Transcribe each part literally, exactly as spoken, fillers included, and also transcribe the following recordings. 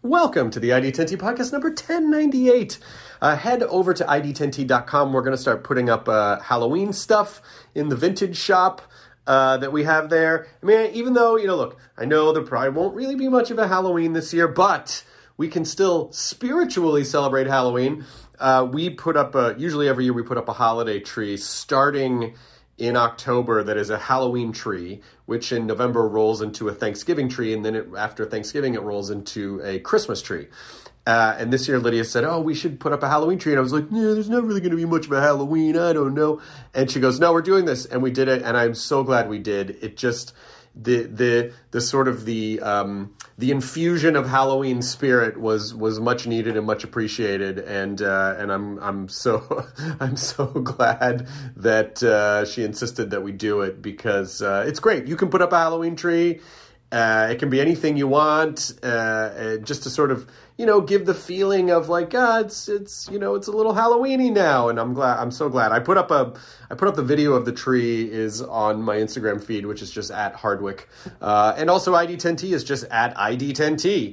Welcome to the I D ten T podcast number ten ninety-eight. Uh, head over to I D ten T dot com. We're going to start putting up uh, Halloween stuff in the vintage shop uh, that we have there. I mean, even though, you know, look, I know there probably won't really be much of a Halloween this year, but we can still spiritually celebrate Halloween. Uh, we put up, a, usually every year we put up a holiday tree starting in October that is a Halloween tree, which in November rolls into a Thanksgiving tree, and then it, after Thanksgiving it rolls into a Christmas tree. Uh, and this year Lydia said, oh, we should put up a Halloween tree. And I was like, yeah, there's not really going to be much of a Halloween. I don't know. And she goes, no, we're doing this. And we did it, and I'm so glad we did. It just, the the the sort of the um, the infusion of Halloween spirit was was much needed and much appreciated, and uh, and I'm I'm so I'm so glad that uh, she insisted that we do it, because uh, it's great. You can put up a Halloween tree. Uh, it can be anything you want, uh, just to sort of, you know, give the feeling of like, ah, it's, it's, you know, it's a little Halloweeny now. And I'm glad, I'm so glad. I put up a, I put up the video of the tree is on my Instagram feed, which is just at Hardwick. Uh, and also I D ten T is just at I D ten T.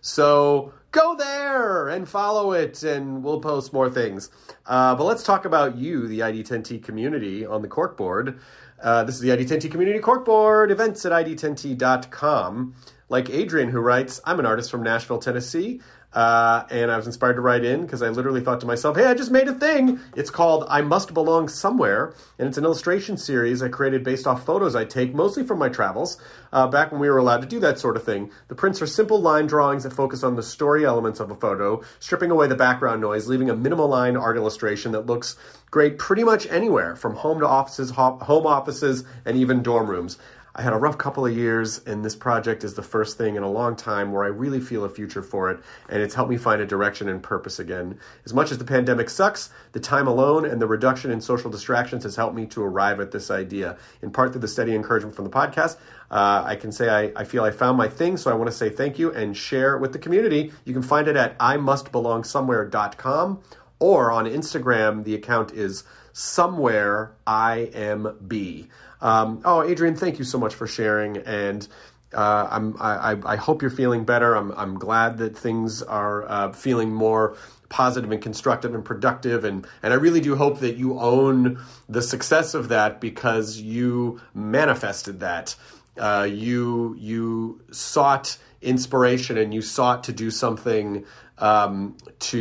So go there and follow it, and we'll post more things. Uh, but let's talk about you, the I D ten T community on the corkboard. Uh, this is the I D ten T Community Corkboard, events at I D ten T dot com. Like Adrian, who writes, I'm an artist from Nashville, Tennessee, uh, and I was inspired to write in because I literally thought to myself, hey, I just made a thing. It's called I Must Belong Somewhere, and it's an illustration series I created based off photos I take, mostly from my travels, uh, back when we were allowed to do that sort of thing. The prints are simple line drawings that focus on the story elements of a photo, stripping away the background noise, leaving a minimal line art illustration that looks great pretty much anywhere, from home to offices, home offices, and even dorm rooms. I had a rough couple of years, and this project is the first thing in a long time where I really feel a future for it, and it's helped me find a direction and purpose again. As much as the pandemic sucks, the time alone and the reduction in social distractions has helped me to arrive at this idea. In part through the steady encouragement from the podcast, uh, I can say I, I feel I found my thing, so I want to say thank you and share it with the community. You can find it at I must belong somewhere dot com, or on Instagram, the account is somewhere I M B. Um, oh, Adrian, thank you so much for sharing, and uh, I'm, I, I hope you're feeling better. I'm, I'm glad that things are uh, feeling more positive and constructive and productive, and, and I really do hope that you own the success of that, because you manifested that. Uh, you you sought inspiration, and you sought to do something um,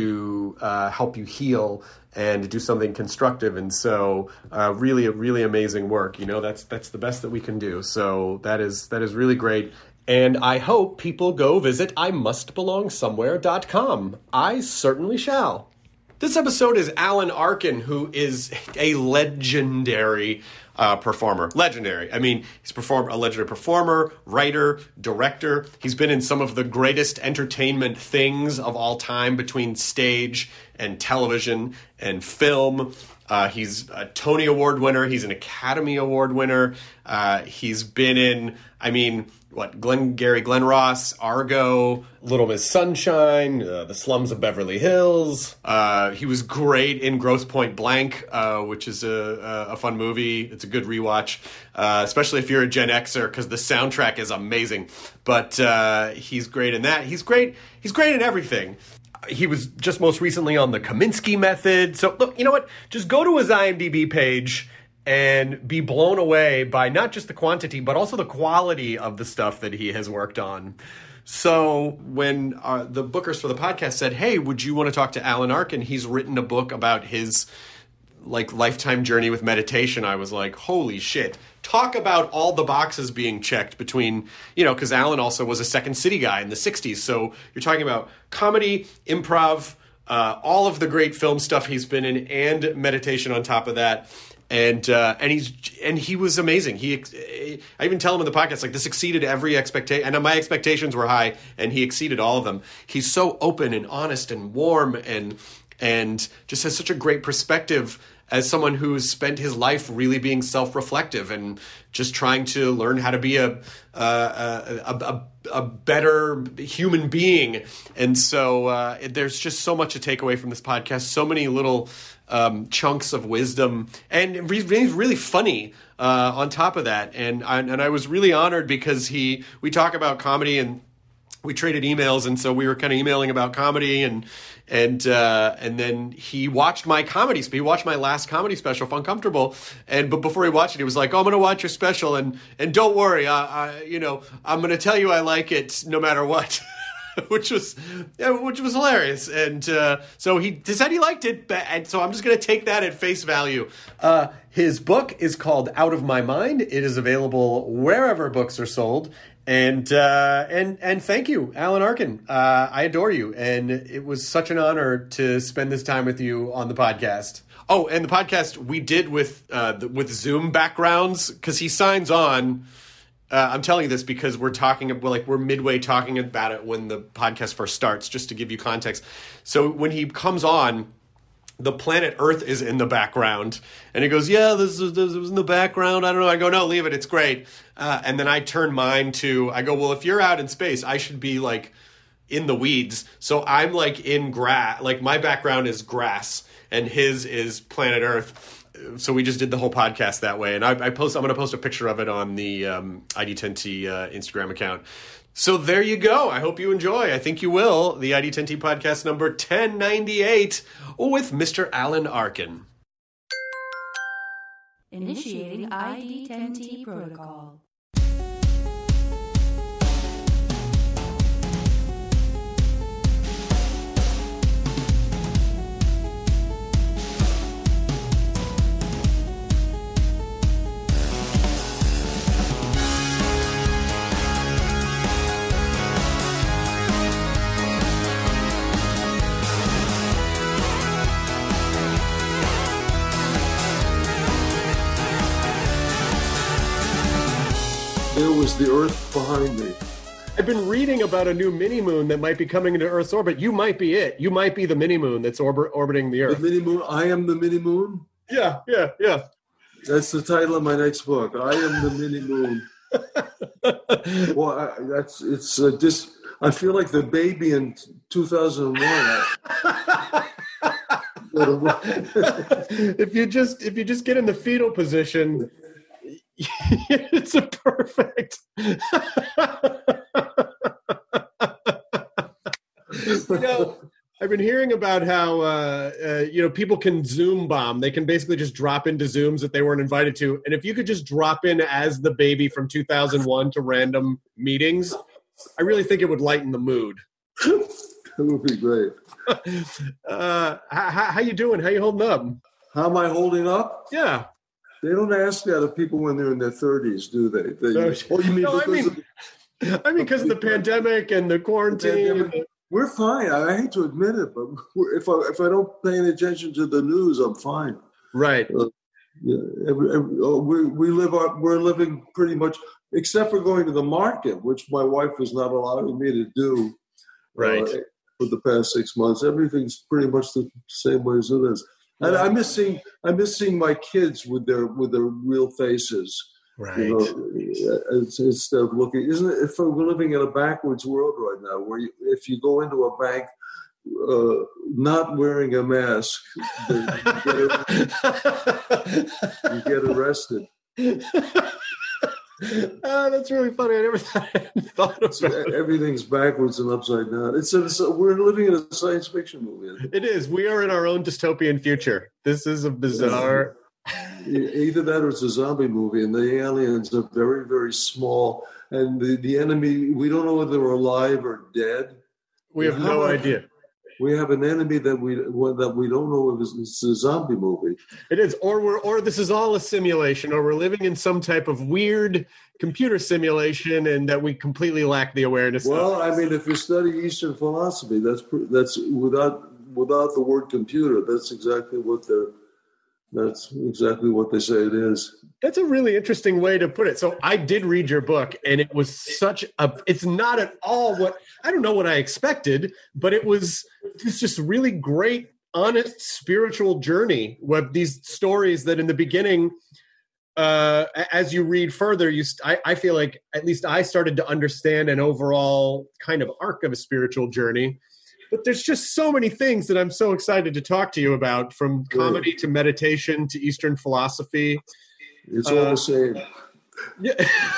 to uh, help you heal and do something constructive. And so uh, really, really amazing work. You know, that's that's the best that we can do. So that is that is really great. And I hope people go visit I must belong somewhere dot com. I certainly shall. This episode is Alan Arkin, who is a legendary uh, performer. Legendary. I mean, he's performed a legendary performer, writer, director. He's been in some of the greatest entertainment things of all time, between stage and television and film. Uh, he's a Tony Award winner. He's an Academy Award winner. Uh, he's been in, I mean, what, Glengarry Glen Ross, Argo, Little Miss Sunshine, uh, The Slums of Beverly Hills. Uh, he was great in Grosse Pointe Blank, uh, which is a, a fun movie. It's a good rewatch, uh, especially if you're a Gen Xer, because the soundtrack is amazing. But uh, he's great in that. He's great. He's great in everything. He was just most recently on the Kaminsky Method. So, look, you know what? Just go to his I M D B page and be blown away by not just the quantity, but also the quality of the stuff that he has worked on. So when uh, the bookers for the podcast said, hey, would you want to talk to Alan Arkin? He's written a book about his like lifetime journey with meditation. I was like, holy shit. Talk about all the boxes being checked between, you know, because Alan also was a Second City guy in the sixties. So you're talking about comedy, improv, uh, all of the great film stuff he's been in, and meditation on top of that. And uh, and he's and he was amazing. He I even tell him in the podcast, like, this exceeded every expectation. And my expectations were high, and he exceeded all of them. He's so open and honest and warm, and and just has such a great perspective as someone who's spent his life really being self-reflective and just trying to learn how to be a a, a, a, a better human being. And so uh, there's just so much to take away from this podcast, so many little um, chunks of wisdom, and really, really funny uh, on top of that. And I, and I was really honored because he we talk about comedy and we traded emails, and so we were kind of emailing about comedy, and and uh, and then he watched my comedy. He watched my last comedy special, Uncomfortable, and but before he watched it, he was like, "Oh, I'm going to watch your special, and and don't worry, I, I you know I'm going to tell you I like it no matter what." which was yeah, which was hilarious, and uh, so he decided he liked it, and so I'm just going to take that at face value. Uh, his book is called Out of My Mind. It is available wherever books are sold. And uh, and and thank you, Alan Arkin. Uh, I adore you, and it was such an honor to spend this time with you on the podcast. Oh, and the podcast we did with uh, the, with Zoom backgrounds, because he signs on. Uh, I'm telling you this because we're talking about, like, we're midway talking about it when the podcast first starts, just to give you context. So when he comes on, the planet Earth is in the background, and he goes, "Yeah, this is, this is in the background. I don't know." I go, "No, leave it. It's great." Uh, and then I turn mine to, I go, "Well, if you're out in space, I should be like in the weeds." So I'm like in grass, like my background is grass, and his is planet Earth. So we just did the whole podcast that way, and I, I post. I'm going to post a picture of it on the um, I D ten T uh, Instagram account. So there you go. I hope you enjoy. I think you will. The I D ten T podcast number ten ninety-eight with Mister Alan Arkin. Initiating I D ten T protocol. There was the Earth behind me. I've been reading about a new mini-moon that might be coming into Earth's orbit. You might be it. You might be the mini-moon that's orbit, orbiting the Earth. The mini-moon. I am the mini-moon? Yeah, yeah, yeah. That's the title of my next book. I am the mini-moon. Well, I, that's, it's uh, just, I feel like the baby in two thousand one. if you just, if you just get in the fetal position, it's a perfect. You know, I've been hearing about how uh, uh, you know, people can Zoom bomb. They can basically just drop into Zooms that they weren't invited to. And if you could just drop in as the baby from two thousand one to random meetings, I really think it would lighten the mood. That would be great. uh, how, how you doing? How you holding up? How am I holding up? Yeah. They don't ask that of people when they're in their thirties, do they? they no, oh, you mean no, because I mean, of the, I mean, because of the pandemic and the quarantine. The pandemic. We're fine. I hate to admit it, but we're, if I if I don't pay any attention to the news, I'm fine. Right. Uh, yeah. Every, every, oh, we we live our, we're living pretty much, except for going to the market, which my wife is not allowing me to do. Right. Uh, for the past six months, everything's pretty much the same way as it is. And I miss seeing I miss seeing my kids with their with their real faces. Right. You know, instead of looking, isn't it? If we're living in a backwards world right now, where you, if you go into a bank uh, not wearing a mask, you get, you get arrested. Oh, that's really funny. I never thought, I thought about so it. Everything's backwards and upside down. It's, a, it's a, we're living in a science fiction movie. It is. We are in our own dystopian future. This is a bizarre. Either that or it's a zombie movie, and the aliens are very, very small, and the, the enemy, we don't know whether they're alive or dead. We have no idea. We have an enemy that we that we don't know if it's, it's a zombie movie. It is, or we're or this is all a simulation, or we're living in some type of weird computer simulation, and that we completely lack the awareness. Well, of. I mean, if you study Eastern philosophy, that's that's without without the word computer. That's exactly what they're. That's exactly what they say it is. That's a really interesting way to put it. So I did read your book, and it was such a, it's not at all what, I don't know what I expected, but it was, it's just really great, honest, spiritual journey with these stories that in the beginning, uh, as you read further, you, I, I feel like at least I started to understand an overall kind of arc of a spiritual journey. But there's just so many things that I'm so excited to talk to you about, from comedy to meditation to Eastern philosophy. It's all uh, the same. Yeah.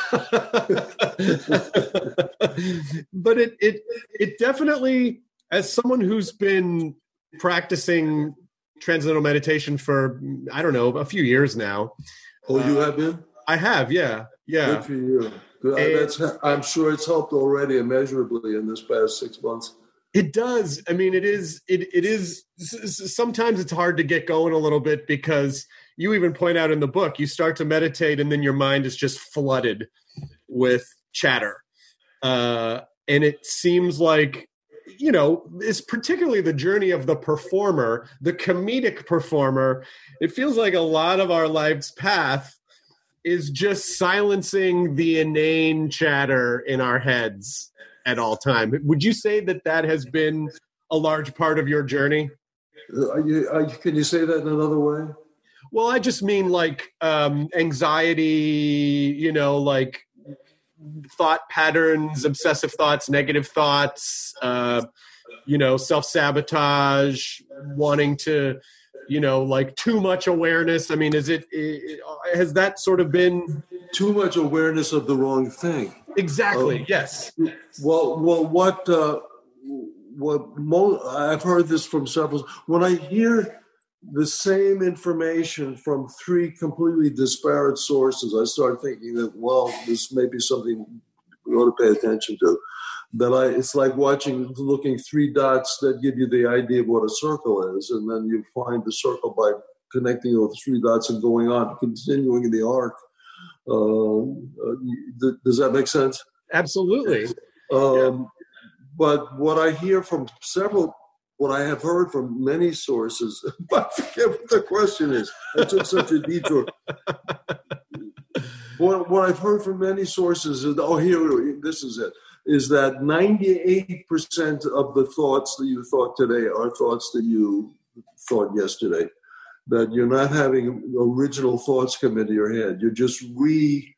But it it it definitely, as someone who's been practicing transcendental meditation for, I don't know, a few years now. Oh, you uh, have been? I have, yeah, yeah. Good for you. Good. And- That's, I'm sure it's helped already immeasurably in this past six months. It does. I mean, it is. It it is. Sometimes it's hard to get going a little bit because you even point out in the book, you start to meditate and then your mind is just flooded with chatter, uh, and it seems like, you know, it's particularly the journey of the performer, the comedic performer. It feels like a lot of our life's path is just silencing the inane chatter in our heads at all time. Would you say that that has been a large part of your journey? Are you, are you, can you say that in another way? Well, I just mean like um, anxiety, you know, like thought patterns, obsessive thoughts, negative thoughts, uh, you know, self-sabotage, wanting to, you know, like too much awareness. I mean, is it, it has that sort of been... Too much awareness of the wrong thing. Exactly. Um, yes. Well, well, what uh, what mo- I've heard this from several. When I hear the same information from three completely disparate sources, I start thinking that, well, this may be something we ought to pay attention to. That I, it's like watching, looking three dots that give you the idea of what a circle is, and then you find the circle by connecting those three dots and going on, continuing in the arc. Uh, uh, does that make sense? Absolutely. Um, yeah. But what I hear from several, what I have heard from many sources, I forget what the question is. I took such a detour. what, what I've heard from many sources is, oh, here, this is it, is that ninety-eight percent of the thoughts that you thought today are thoughts that you thought yesterday. That you're not having original thoughts come into your head. You're just re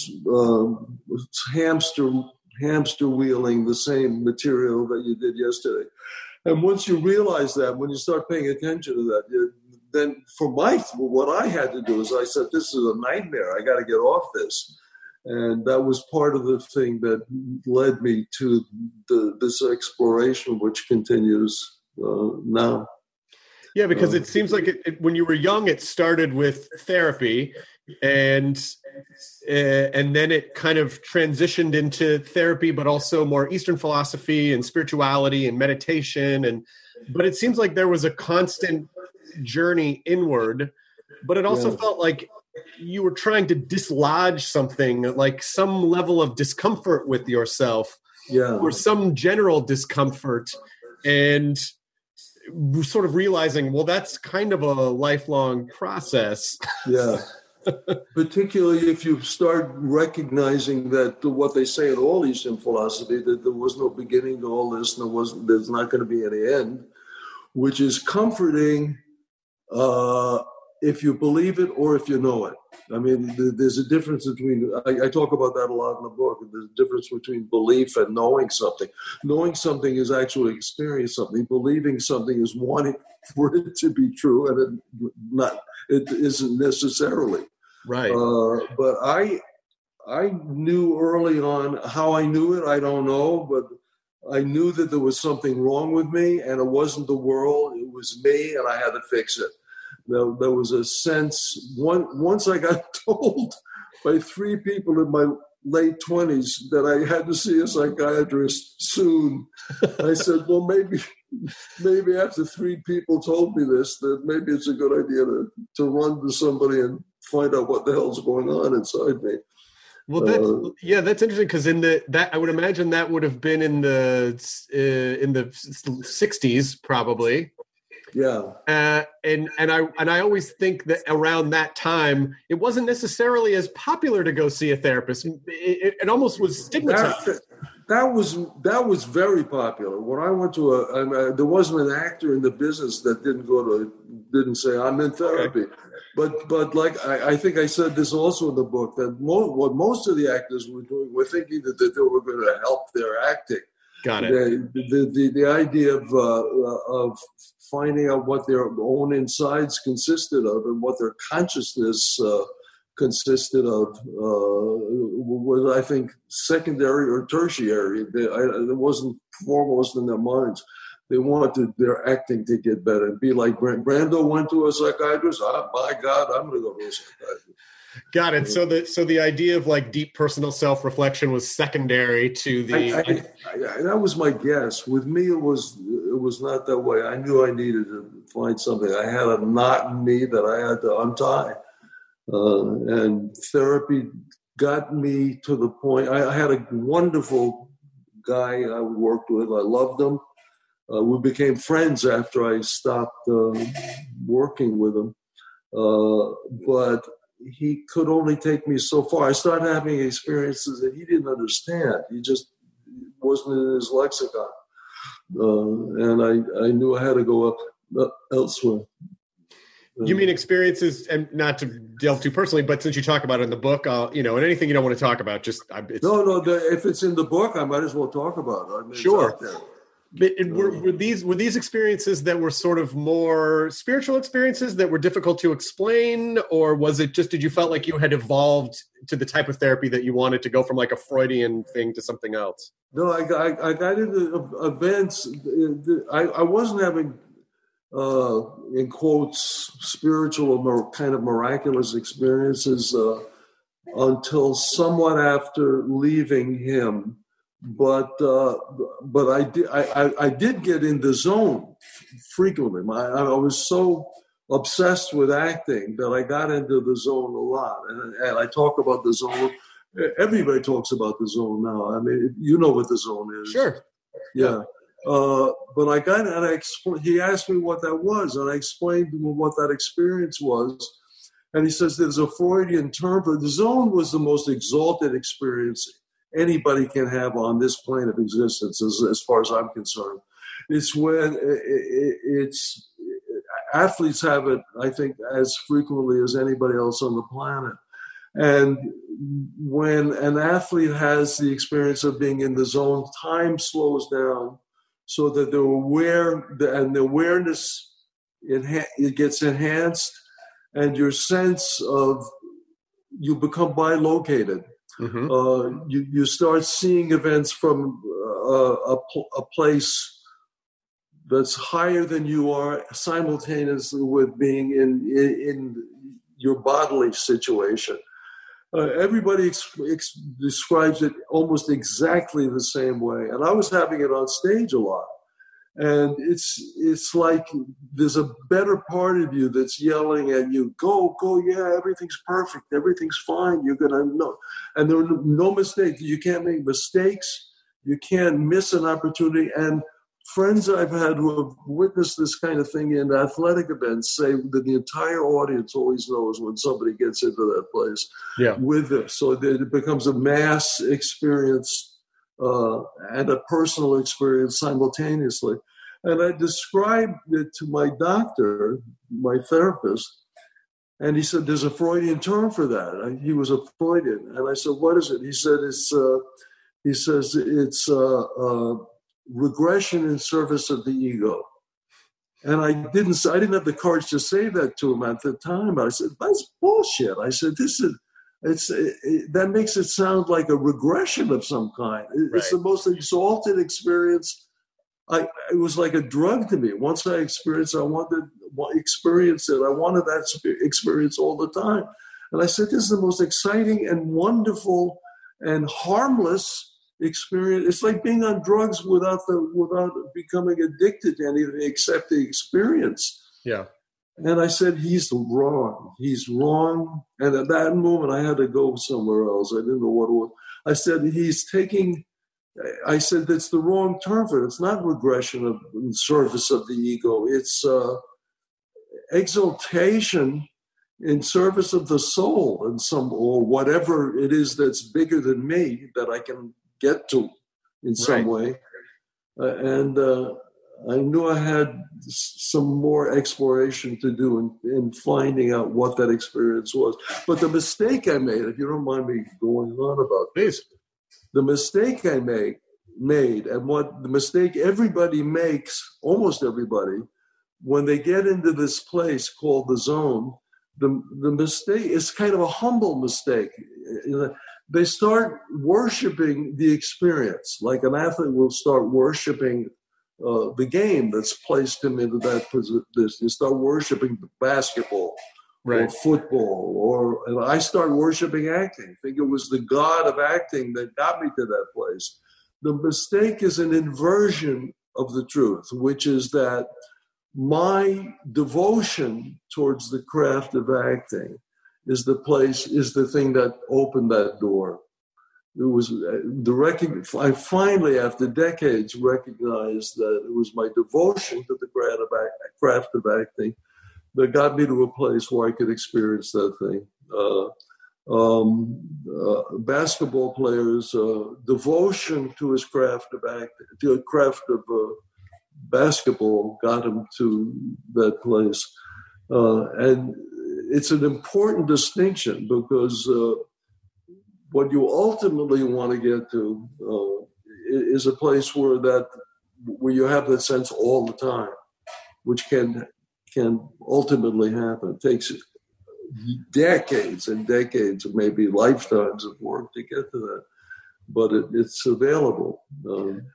um, hamster hamster wheeling the same material that you did yesterday. And once you realize that, when you start paying attention to that, you, then for my what I had to do is I said, this is a nightmare. I got to get off this. And that was part of the thing that led me to the, this exploration, which continues uh, now. Yeah, because it seems like it, it, when you were young, it started with therapy, and uh, and then it kind of transitioned into therapy, but also more Eastern philosophy and spirituality and meditation. And but it seems like there was a constant journey inward, but it also Yeah. felt like you were trying to dislodge something, like some level of discomfort with yourself, Yeah. or some general discomfort, and sort of realizing, well, that's kind of a lifelong process. Yeah. Particularly if you start recognizing that the, what they say in all Eastern philosophy, that there was no beginning to all this, and there was, there's not going to be any end, which is comforting uh, if you believe it or if you know it. I mean, th- there's a difference between, I, I talk about that a lot in the book, there's a difference between belief and knowing something. Knowing something is actually experiencing something. Believing something is wanting for it to be true, and it not it isn't necessarily. Right. Uh, but I I knew early on. How I knew it, I don't know, but I knew that there was something wrong with me, and it wasn't the world, it was me, and I had to fix it. There, there was a sense, one, once I got told by three people in my late twenties that I had to see a psychiatrist soon, I said, well, maybe maybe after three people told me this, that maybe it's a good idea to, to run to somebody and find out what the hell's going on inside me. Well, that's, Uh, yeah, that's interesting, because in the that I would imagine that would have been in the uh, in the sixties probably. Yeah. Uh, and and I and I always think that around that time it wasn't necessarily as popular to go see a therapist. It, it, it almost was stigmatized. That, that was that was very popular. When I went to a, I mean, there wasn't an actor in the business that didn't go to, didn't say I'm in therapy. Okay. But but like I, I think I said this also in the book, that mo- what most of the actors were doing were thinking that, that they were going to help their acting. Got it. The the, the, the idea of uh, of finding out what their own insides consisted of and what their consciousness uh, consisted of uh, was, I think, secondary or tertiary. They, I, it wasn't foremost in their minds. They wanted their acting to get better and be like Brando. Brando went to a psychiatrist. Oh, my God, I'm going to go to a psychiatrist. Got it. So the so the idea of like deep personal self-reflection was secondary to the. I, I, I, that was my guess. With me, it was it was not that way. I knew I needed to find something. I had a knot in me that I had to untie, uh, and therapy got me to the point. I, I had a wonderful guy I worked with. I loved him. Uh, we became friends after I stopped uh, working with him, uh, but he could only take me so far. I started having experiences that he didn't understand. He just wasn't in his lexicon. Uh, and I, I knew I had to go up uh, elsewhere. You mean experiences, and not to delve too personally, but since you talk about it in the book, uh, you know, and anything you don't want to talk about, just... It's, no, no, the, if it's in the book, I might as well talk about it. I mean, sure. But were, were these were these experiences that were sort of more spiritual experiences that were difficult to explain, or was it just, did you felt like you had evolved to the type of therapy that you wanted to go from like a Freudian thing to something else? No, I, I, I got into events. I, I wasn't having, uh, in quotes, spiritual or kind of miraculous experiences uh, until somewhat after leaving him. But uh, but I did I, I did get in the zone frequently. I, I was so obsessed with acting that I got into the zone a lot. And, and I talk about the zone. Everybody talks about the zone now. I mean, you know what the zone is. Sure. Yeah. Uh, but I got and I expl- he asked me what that was, and I explained to him what that experience was. And he says there's a Freudian term for it. The zone was the most exalted experience anybody can have on this plane of existence, as, as far as I'm concerned. It's when it, it, it's athletes have it, I think, as frequently as anybody else on the planet. And when an athlete has the experience of being in the zone, time slows down so that they're aware, and the awareness, it gets enhanced, and your sense of, you become bilocated. Mm-hmm. Uh, you, you start seeing events from uh, a, a place that's higher than you are, simultaneously with being in, in, in your bodily situation. Uh, everybody ex- ex- describes it almost exactly the same way. And I was having it on stage a lot. And it's it's like there's a better part of you that's yelling at you, go, go, yeah, everything's perfect, everything's fine, you're going to know. And there are no mistakes. You can't make mistakes. You can't miss an opportunity. And friends I've had who have witnessed this kind of thing in athletic events say that the entire audience always knows when somebody gets into that place yeah. with them. So that it becomes a mass experience uh, and a personal experience simultaneously. And I described it to my doctor, my therapist, and he said, there's a Freudian term for that. And he was a Freudian. And I said, what is it? He said, it's, uh, he says, it's uh, uh, regression in service of the ego. And I didn't, I didn't have the courage to say that to him at the time. I said, that's bullshit. I said, this is, it's it, it, that makes it sound like a regression of some kind. It, right. It's the most exalted experience. I, it was like a drug to me. Once I experienced, I wanted to experience it. I wanted that experience all the time. And I said, this is the most exciting and wonderful and harmless experience. It's like being on drugs without the without becoming addicted to anything except the experience. Yeah. And I said, he's wrong. He's wrong. And at that moment, I had to go somewhere else. I didn't know what it was. I said, he's taking, I said, that's the wrong term for it. It's not regression of in service of the ego. It's uh, exaltation in service of the soul and some, or whatever it is that's bigger than me that I can get to in some right. way. Uh, and uh, I knew I had some more exploration to do in, in finding out what that experience was. But the mistake I made, if you don't mind me going on about this, the mistake I made, made, and what the mistake everybody makes, almost everybody, when they get into this place called the zone, the the mistake is kind of a humble mistake. They start worshiping the experience, like an athlete will start worshiping uh, the game that's placed him into that position. They start worshiping basketball, right, or football, or and I start worshiping acting. I think it was the God of acting that got me to that place. The mistake is an inversion of the truth, which is that my devotion towards the craft of acting is the place, is the thing that opened that door. It was the rec- I finally, after decades, recognized that it was my devotion to the craft of, act- craft of acting that got me to a place where I could experience that thing. Uh, um, uh, basketball players' uh, devotion to his craft of acting, to a craft of uh, basketball, got him to that place, uh, and it's an important distinction because uh, what you ultimately want to get to uh, is a place where that where you have that sense all the time, which can can ultimately happen. It takes decades and decades, maybe lifetimes of work to get to that, but it, it's available. Um,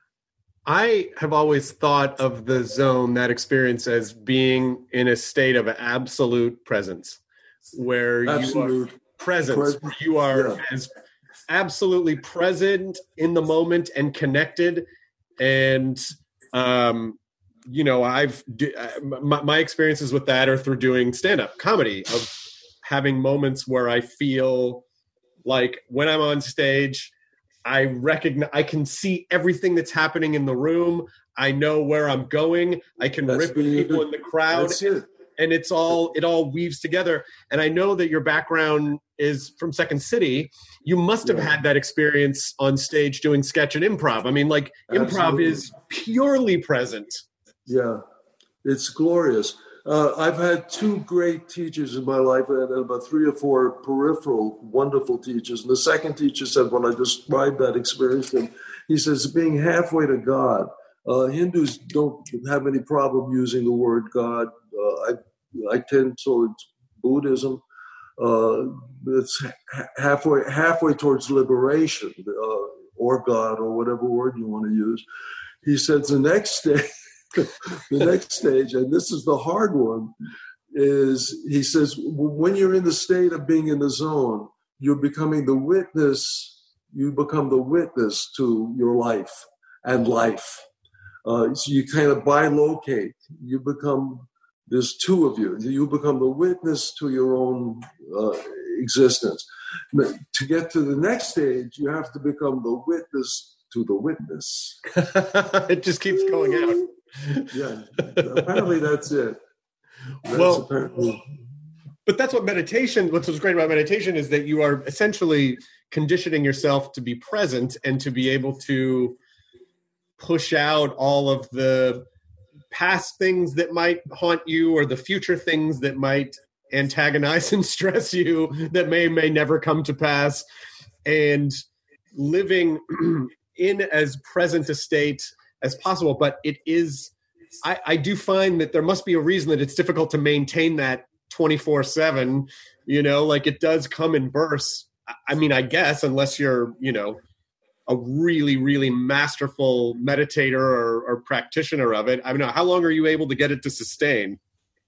I have always thought of the zone, that experience, as being in a state of absolute presence, where absolute. you are presence, Pres- where you are yeah. as absolutely present in the moment and connected. And, um, you know, I've, my, my experiences with that are through doing stand-up comedy, of having moments where I feel like when I'm on stage, I recognize, I can see everything that's happening in the room. I know where I'm going. I can that's rip people in the crowd. It. And it's all, it all weaves together. And I know that your background is from Second City. You must have yeah. had that experience on stage doing sketch and improv. I mean, like, Absolutely. Improv is purely present. Yeah, it's glorious. Uh, I've had two great teachers in my life, and about three or four peripheral wonderful teachers. And the second teacher said, when I described that experience, and he says, being halfway to God. Uh, Hindus don't have any problem using the word God. Uh, I, I tend towards Buddhism. Uh, it's halfway halfway towards liberation, uh, or God, or whatever word you want to use. He says the next stage. The next stage, and this is the hard one, is he says, when you're in the state of being in the zone, you're becoming the witness, you become the witness to your life and life. Uh, so you kind of bilocate. You become, there's two of you. You become the witness to your own uh, existence. To get to the next stage, you have to become the witness to the witness. It just keeps going out. Yeah, apparently that's it. That's well, apparently... but that's what meditation, what's great about meditation is that you are essentially conditioning yourself to be present and to be able to push out all of the past things that might haunt you, or the future things that might antagonize and stress you that may, may never come to pass, and living in as present a state as possible. But it is, I, I do find that there must be a reason that it's difficult to maintain that twenty-four seven, you know, like it does come in bursts. I mean, I guess, unless you're, you know, a really, really masterful meditator or, or practitioner of it. I don't know, how long are you able to get it to sustain?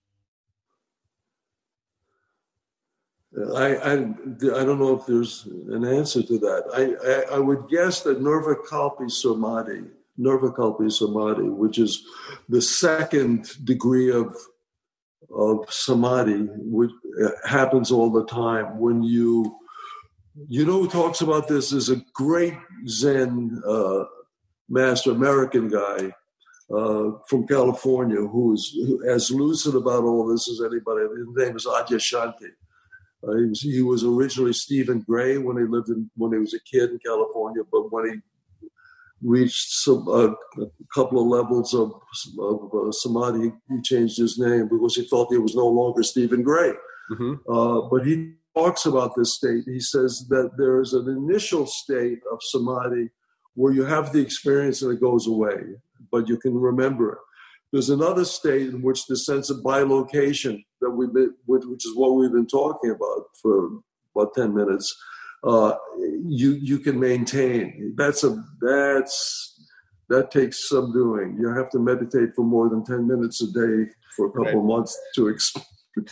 I, I, I don't know if there's an answer to that. I, I, I would guess that Nirvikalpa Samadhi, Nirvikalpa Samadhi, which is the second degree of of samadhi, which happens all the time when you, you know, who talks about this is a great Zen uh, master, American guy uh, from California, who is as lucid about all this as anybody. His name is Adyashanti. Uh, he, was, he was originally Stephen Gray when he lived in, when he was a kid in California, but when he reached some, uh, a couple of levels of, of uh, samadhi, he changed his name because he felt he was no longer Stephen Gray. Mm-hmm. Uh, but he talks about this state. He says that there is an initial state of samadhi where you have the experience and it goes away, but you can remember it. There's another state in which the sense of bilocation that we've been, which is what we've been talking about for about ten minutes, uh, you you can maintain. That's a that's that takes some doing. You have to meditate for more than ten minutes a day for a couple Right. of months to experience.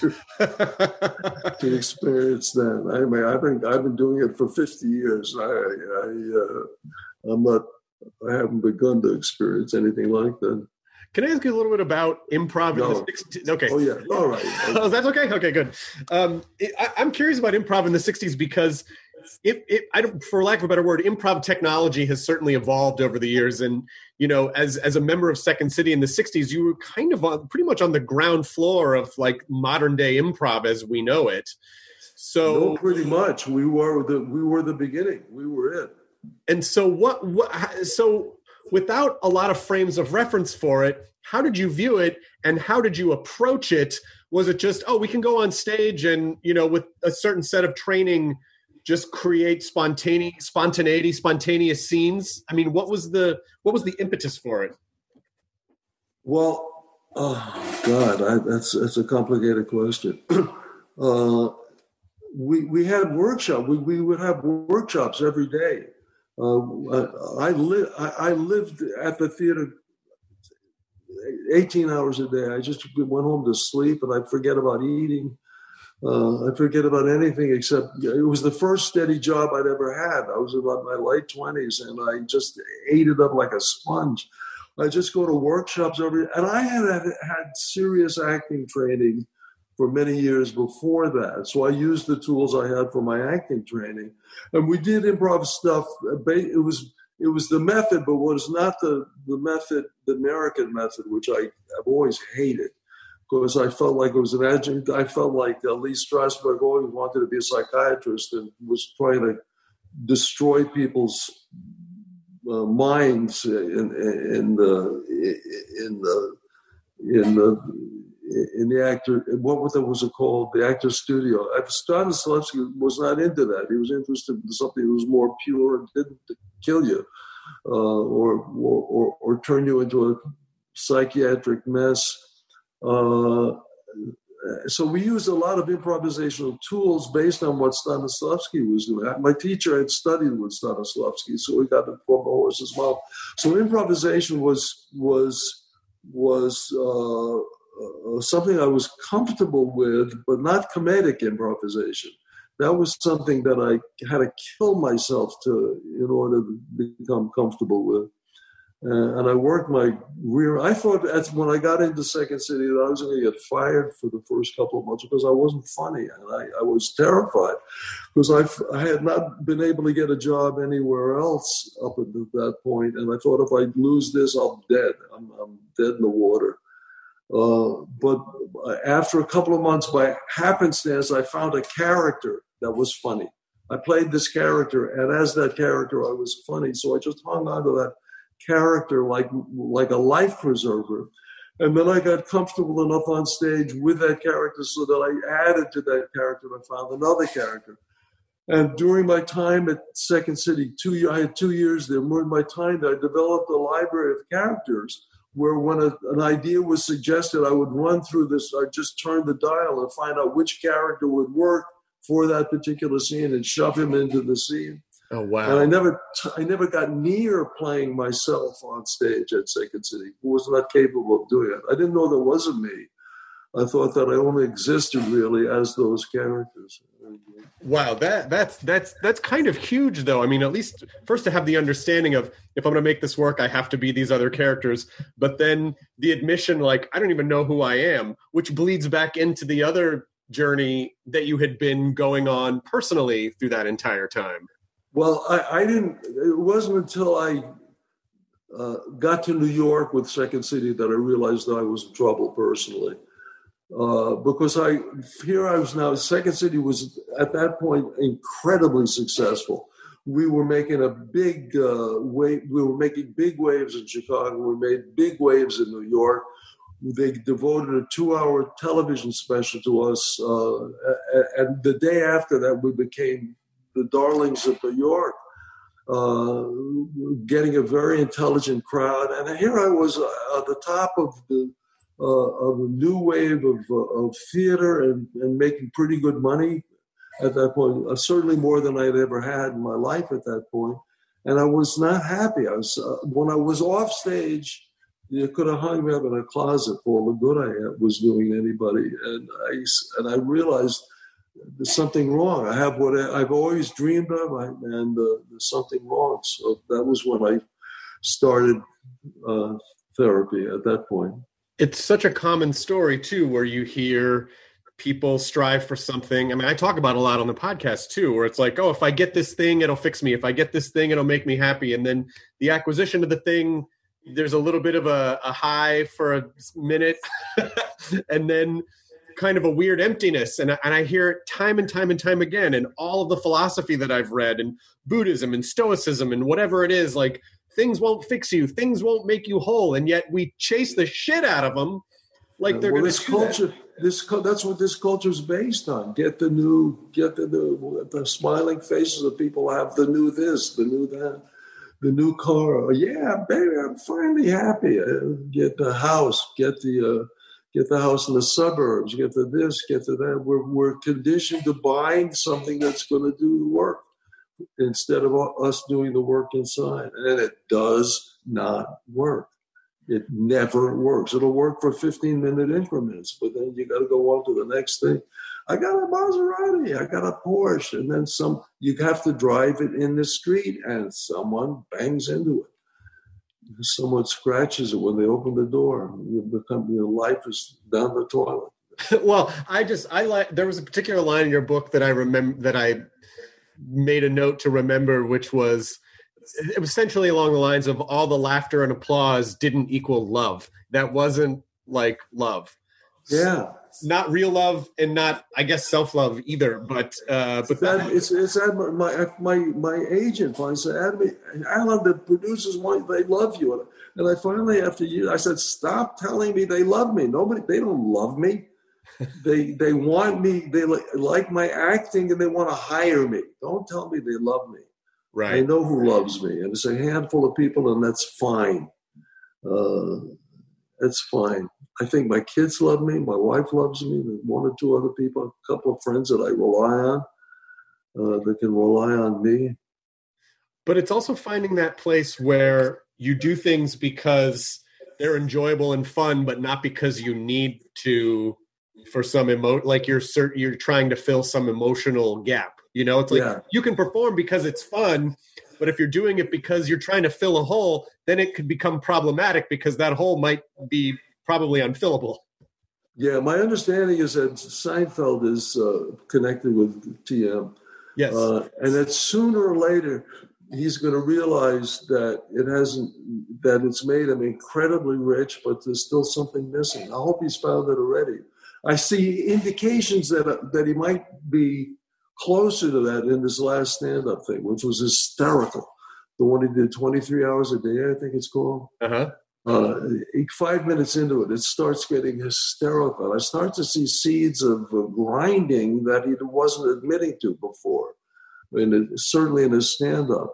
to experience that. I mean, I've been I've been doing it for fifty years. I I uh, I'm not. I haven't begun to experience anything like that. Can I ask you a little bit about improv in No. the sixties? Okay. Oh yeah, all right. Oh, that's okay. Okay, good. Um, it, I, I'm curious about improv in the sixties because, it, it, I don't, for lack of a better word, improv technology has certainly evolved over the years. And you know, as as a member of Second City in the sixties, you were kind of on, pretty much on the ground floor of like modern day improv as we know it. So, No, pretty much. We were the we were the beginning. We were it. and so what? What? So, without a lot of frames of reference for it, how did you view it, and how did you approach it? Was it just, oh, we can go on stage and, you know, with a certain set of training, just create spontaneity, spontaneity, spontaneous scenes? I mean, what was the what was the impetus for it? Well, oh God, I, that's that's a complicated question. uh, we we had workshop. We we would have workshops every day. Uh, I, li- I, I lived at the theater eighteen hours a day. I just went home to sleep, and I'd forget about eating. Uh, I forget about anything except it was the first steady job I'd ever had. I was about my late twenties, and I just ate it up like a sponge. I just go to workshops every, and I had had, had serious acting training for many years before that. So I used the tools I had for my acting training, and we did improv stuff. It was it was the method, but was not the the method, the American method, which I have always hated. Because I felt like it was an adjunct. I felt like uh, Lee Strasberg always wanted to be a psychiatrist and was trying to destroy people's uh, minds in in the in the in the in the actor. What was it was it called? The actor studio. Stanislavski was not into that. He was interested in something that was more pure and didn't kill you, uh, or, or or or turn you into a psychiatric mess. Uh, so we used a lot of improvisational tools based on what Stanislavski was doing. My teacher had studied with Stanislavski, so we got it from the horse's mouth. So improvisation was was was uh, uh, something I was comfortable with, but not comedic improvisation. That was something that I had to kill myself to in order to become comfortable with. Uh, and I worked my rear. I thought that's when I got into Second City that I was going to get fired for the first couple of months because I wasn't funny, and I, I was terrified because I, I had not been able to get a job anywhere else up until that point, and I thought if I lose this, I'm dead. I'm, I'm dead in the water. Uh, but after a couple of months, by happenstance, I found a character that was funny. I played this character, and as that character, I was funny, so I just hung on to that character like like a life preserver. And then I got comfortable enough on stage with that character so that I added to that character and I found another character. And during my time at Second City, two I had two years there, during my time there, I developed a library of characters where when a, an idea was suggested, I would run through this, I'd just turn the dial and find out which character would work for that particular scene and shove him into the scene. Oh, wow. And I never, I never got near playing myself on stage at Second City. I was not capable of doing it. I didn't know there was a me. I thought that I only existed really as those characters. Wow, that that's that's that's kind of huge, though. I mean, at least first to have the understanding of if I'm going to make this work, I have to be these other characters. But then the admission, like, I don't even know who I am, which bleeds back into the other journey that you had been going on personally through that entire time. Well, I, I didn't, it wasn't until I uh, got to New York with Second City that I realized that I was in trouble personally. Uh, because I, here I was now, Second City was at that point incredibly successful. We were making a big uh, wave, we were making big waves in Chicago, we made big waves in New York. They devoted a two-hour television special to us, uh, and the day after that we became the darlings of New York. uh, getting a very intelligent crowd. And here I was uh, at the top of the uh, of a new wave of, uh, of theater and, and making pretty good money at that point, uh, certainly more than I'd ever had in my life at that point. And I was not happy. I was uh, when I was off stage, you could have hung me up in a closet for all the good I was doing to anybody. And I, and I realized there's something wrong. I have what I've always dreamed of, I, and uh, there's something wrong. So that was when I started uh, therapy at that point. It's such a common story, too, where you hear people strive for something. I mean, I talk about it a lot on the podcast, too, where it's like, oh, if I get this thing, it'll fix me. If I get this thing, it'll make me happy. And then the acquisition of the thing, there's a little bit of a, a high for a minute and then kind of a weird emptiness. And, and I hear it time and time and time again. And all of the philosophy that I've read and Buddhism and Stoicism and whatever it is, like things won't fix you. Things won't make you whole. And yet we chase the shit out of them like they're well, going this to culture. That. This that's what this culture is based on. Get the new, get the new, the smiling faces of people have the new this, the new that, the new car. Yeah, baby, I'm finally happy. Get the house, get the uh, get the house in the suburbs, get the this, get the that. We're we're conditioned to buying something that's going to do the work instead of us doing the work inside, and it does not work. It never works. It'll work for fifteen minute increments, but then you got to go on to the next thing. I got a Maserati, I got a Porsche, and then some. You have to drive it in the street, and someone bangs into it. Someone scratches it when they open the door. You become, your life is down the toilet. Well, I just I like. There was a particular line in your book that I remember that I made a note to remember, which was. It was essentially along the lines of all the laughter and applause didn't equal love. That wasn't like love. Yeah. Not real love and not, I guess, self-love either. But uh, but that, that, it's it's my my my agent finally said, Adam, Alan, the producers want they love you, and I finally after you, I said, stop telling me they love me. Nobody, they don't love me. they they want me. They like, like my acting, and they want to hire me. Don't tell me they love me. Right. I know who loves me, and it's a handful of people, and that's fine. Uh, that's fine. I think my kids love me. My wife loves me. One or two other people, a couple of friends that I rely on, uh, that can rely on me. But it's also finding that place where you do things because they're enjoyable and fun, but not because you need to for some emo like you're cert- you're trying to fill some emotional gap. You know, it's like yeah. You can perform because it's fun, but if you're doing it because you're trying to fill a hole, then it could become problematic because that hole might be probably unfillable. Yeah, my understanding is that Seinfeld is uh, connected with T M. Yes. Uh, and that sooner or later, he's going to realize that it hasn't, that it's made him incredibly rich, but there's still something missing. I hope he's found it already. I see indications that uh, that he might be closer to that in this last stand-up thing, which was hysterical. The one he did twenty-three hours a day, I think it's called. Uh-huh. Uh, five minutes into it, it starts getting hysterical. I start to see seeds of uh, grinding that he wasn't admitting to before, and it, certainly in his stand-up.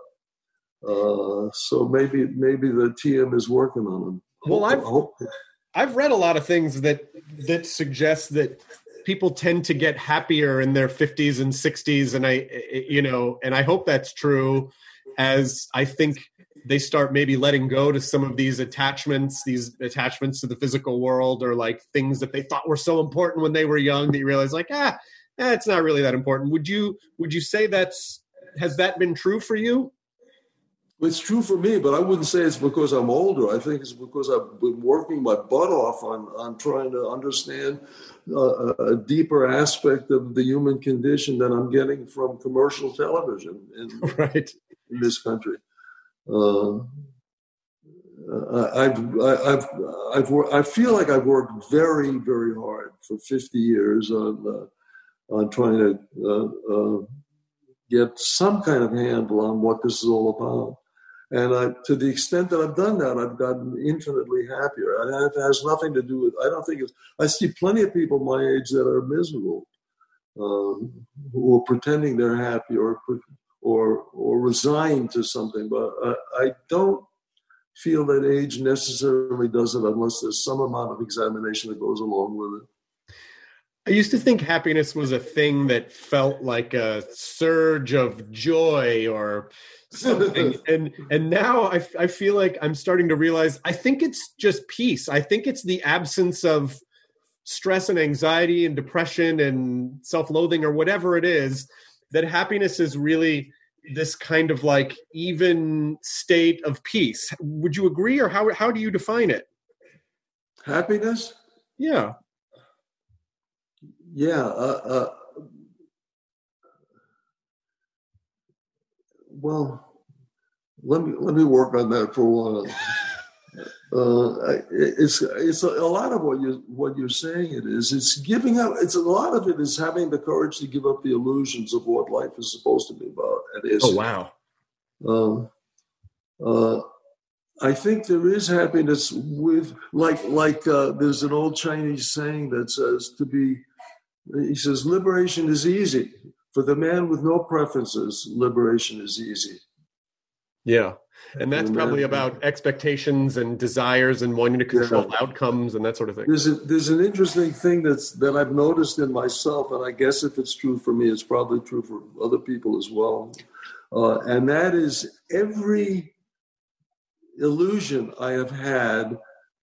Uh, so maybe maybe the T M is working on him. Well, I've hope. I've read a lot of things that that suggest that people tend to get happier in their fifties and sixties, and I, you know, and I hope that's true. As I think they start maybe letting go to some of these attachments, these attachments to the physical world, or like things that they thought were so important when they were young that you realize, like, ah, eh, it's not really that important. Would you would you say that's has that been true for you? It's true for me, but I wouldn't say it's because I'm older. I think it's because I've been working my butt off on, on trying to understand uh, a deeper aspect of the human condition than I'm getting from commercial television in, right. in this country. Uh, I've, I've, I've, I feel like I've worked very, very hard for fifty years on, uh, on trying to uh, uh, get some kind of handle on what this is all about. And I, to the extent that I've done that, I've gotten infinitely happier. And it has nothing to do with, I don't think it's, I see plenty of people my age that are miserable, um, who are pretending they're happy or, or or resigned to something. But I, I don't feel that age necessarily does it unless there's some amount of examination that goes along with it. I used to think happiness was a thing that felt like a surge of joy or something. and and now I, I feel like I'm starting to realize I think it's just peace. I think it's the absence of stress and anxiety and depression and self-loathing or whatever it is, that happiness is really this kind of like even state of peace. Would you agree, or how how do you define it? Happiness? Yeah. Yeah. Uh, uh, well, let me let me work on that for a while. Uh, it's it's a, a lot of what you what you're saying. It is. It's giving up. It's a lot of it is having the courage to give up the illusions of what life is supposed to be about. It is. Oh wow. Um, uh, I think there is happiness with like like uh, there's an old Chinese saying that says to be. He says liberation is easy for the man with no preferences. Liberation is easy. Yeah. And that's probably about expectations and desires and wanting to control yeah. outcomes and that sort of thing. There's a, there's an interesting thing that's that I've noticed in myself, and I guess if it's true for me, it's probably true for other people as well. Uh, and that is every illusion I have had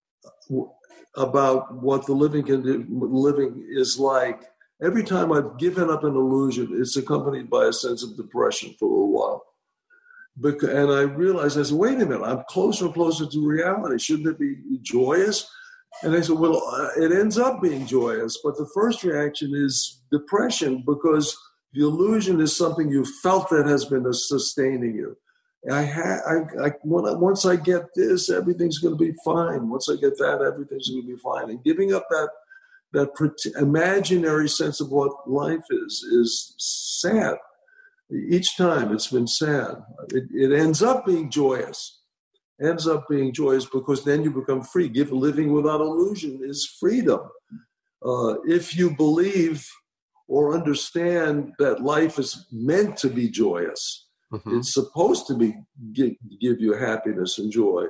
about what the living can do, living is like. Every time I've given up an illusion, it's accompanied by a sense of depression for a little while. Because, and I realized, I said, wait a minute, I'm closer and closer to reality. Shouldn't it be joyous? And I said, well, uh, it ends up being joyous. But the first reaction is depression because the illusion is something you felt that has been sustaining you. I had, I, I, when I, once I get this, everything's going to be fine. Once I get that, everything's going to be fine. And giving up that that imaginary sense of what life is is sad. Each time it's been sad. It, it ends up being joyous. Ends up being joyous because then you become free. Give living without illusion is freedom. Uh, if you believe or understand that life is meant to be joyous, mm-hmm. it's supposed to be give, give you happiness and joy.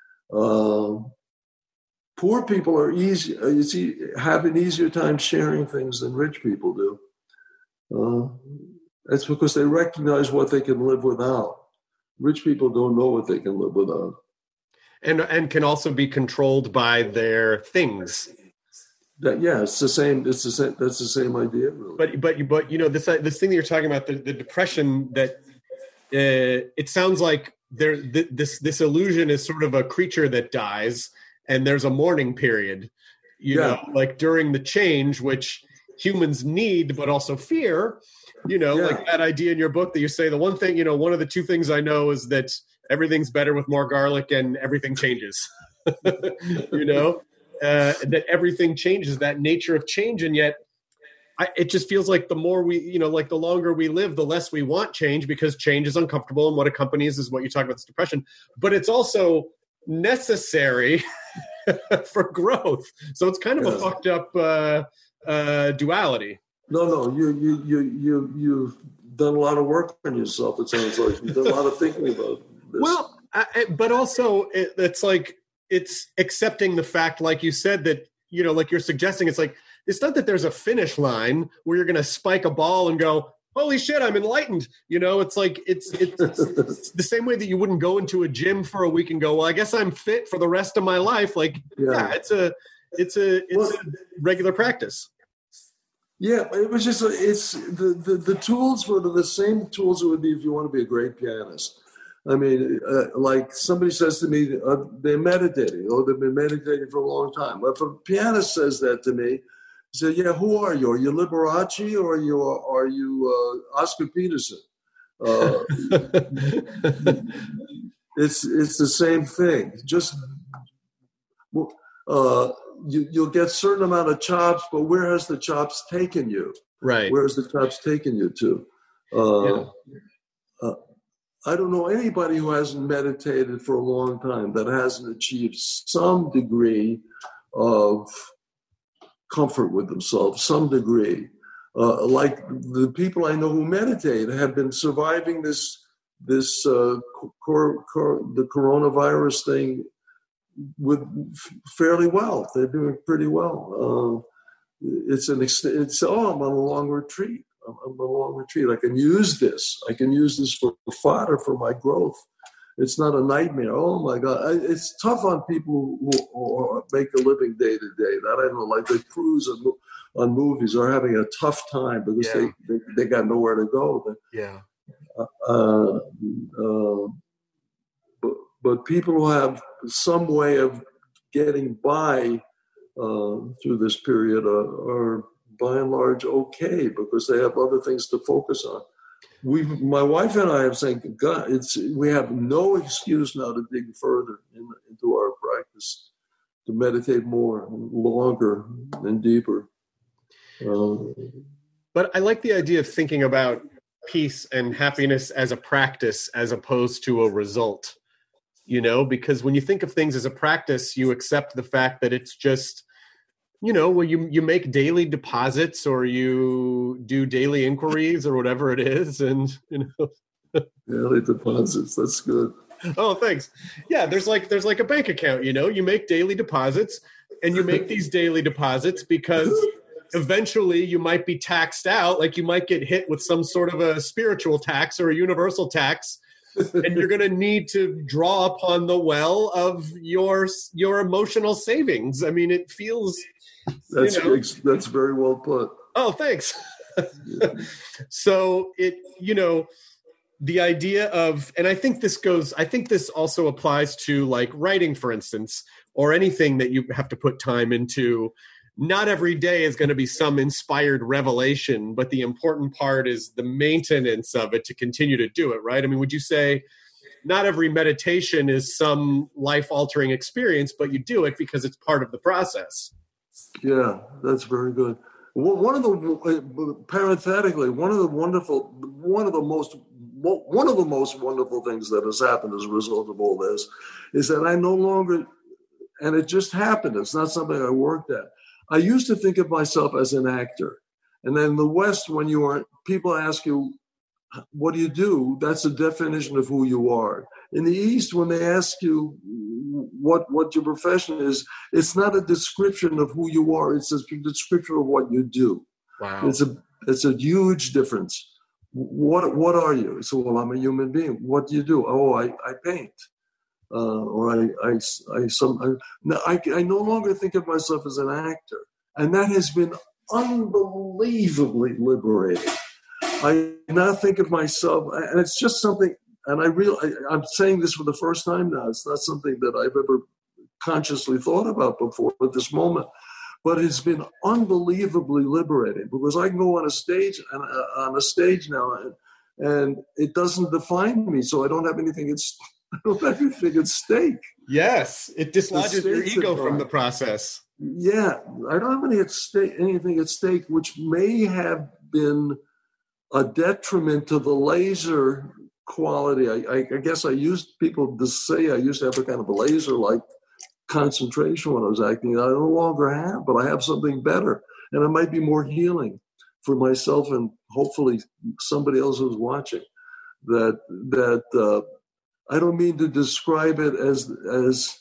Uh, poor people are easy. Uh, you see, have an easier time sharing things than rich people do. Uh, That's because they recognize what they can live without. Rich people don't know what they can live without. And and can also be controlled by their things. That, yeah, it's the same. It's the same. That's the same idea, really. But but but you know this this thing that you're talking about, the, the depression, that uh, it sounds like there th- this this illusion is sort of a creature that dies, and there's a mourning period. You yeah. know, like during the change, which humans need, but also fear. You know, yeah. like that idea in your book that you say the one thing, you know, one of the two things I know is that everything's better with more garlic and everything changes, you know, uh, that everything changes, that nature of change. And yet I, it just feels like the more we, you know, like the longer we live, the less we want change because change is uncomfortable. And what accompanies is what you talk about, this depression, but it's also necessary for growth. So it's kind of yeah. a fucked up uh, uh, duality. No, no, you you you you you've done a lot of work on yourself. It sounds like you've done a lot of thinking about this. Well, I, but also it, it's like it's accepting the fact, like you said, that you know, like you're suggesting, it's like it's not that there's a finish line where you're going to spike a ball and go, "Holy shit, I'm enlightened." You know, it's like it's, it's it's the same way that you wouldn't go into a gym for a week and go, "Well, I guess I'm fit for the rest of my life." Like, yeah, yeah it's a it's a it's well, a regular practice. Yeah, it was just, it's the, the, the tools were the same tools it would be if you want to be a great pianist. I mean, uh, like somebody says to me, uh, they're meditating, or they've been meditating for a long time. If a pianist says that to me, he said, yeah, who are you? Are you Liberace or are you, are you uh, Oscar Peterson? Uh, it's, it's the same thing. Just, uh, You, you'll get a certain amount of chops, but where has the chops taken you? Right. Where has the chops taken you to? Uh, yeah. uh, I don't know anybody who hasn't meditated for a long time that hasn't achieved some degree of comfort with themselves, some degree Uh, like the people I know who meditate have been surviving this this uh, cor- cor- the coronavirus thing with fairly well. They're doing pretty well. Uh, it's an ex- it's oh, I'm on a long retreat. I'm on a long retreat. I can use this. I can use this for fodder for my growth. It's not a nightmare. Oh my God, it's tough on people who, who make a living day to day. That I don't know, like they cruise on, on movies are having a tough time because yeah. they, they they got nowhere to go. Yeah. Uh, uh, but but people who have some way of getting by uh, through this period are, are by and large okay because they have other things to focus on. We, my wife and I have saying, God, it's we have no excuse now to dig further in, into our practice, to meditate more, longer, and deeper. Um, but I like the idea of thinking about peace and happiness as a practice as opposed to a result. You know, because when you think of things as a practice, you accept the fact that it's just, you know, well, you you make daily deposits or you do daily inquiries or whatever it is, and you know, daily deposits. That's good. Oh, thanks. Yeah, there's like there's like a bank account. You know, you make daily deposits, and you make these daily deposits because eventually you might be taxed out. Like you might get hit with some sort of a spiritual tax or a universal tax. And you're going to need to draw upon the well of your your emotional savings. I mean, it feels. That's you know, that's very well put. Oh, thanks. So it, you know, the idea of, and I think this goes. I think this also applies to like writing, for instance, or anything that you have to put time into. Not every day is going to be some inspired revelation, but the important part is the maintenance of it to continue to do it, right? I mean, would you say not every meditation is some life-altering experience, but you do it because it's part of the process? Yeah, that's very good. One of the, parenthetically, one of the wonderful, one of the most, one of the most wonderful things that has happened as a result of all this is that I no longer, and it just happened, it's not something I worked at. I used to think of myself as an actor. And then in the West, when you are, people ask you, what do you do? That's the definition of who you are. In the East, when they ask you what, what your profession is, it's not a description of who you are. It's a description of what you do. Wow. It's a, it's a huge difference. What, what are you? So, well, I'm a human being. What do you do? Oh, I, I paint. Uh, or I, I, I, some, I, no, I, I no longer think of myself as an actor. And that has been unbelievably liberating. I now think of myself, and it's just something, and I real, I, I'm saying this for the first time now. It's not something that I've ever consciously thought about before at this moment, but it's been unbelievably liberating because I can go on a stage and uh, on a stage now, and, and it doesn't define me, so I don't have anything. It's I don't have anything at stake. Yes, it dislodges your ego from the process. Yeah, I don't have any at stake, anything at stake, which may have been a detriment to the laser quality. I, I, I guess I used people to say I used to have a kind of a laser-like concentration when I was acting. I no longer have, but I have something better, and it might be more healing for myself and hopefully somebody else who's watching. That that. Uh, I don't mean to describe it as as,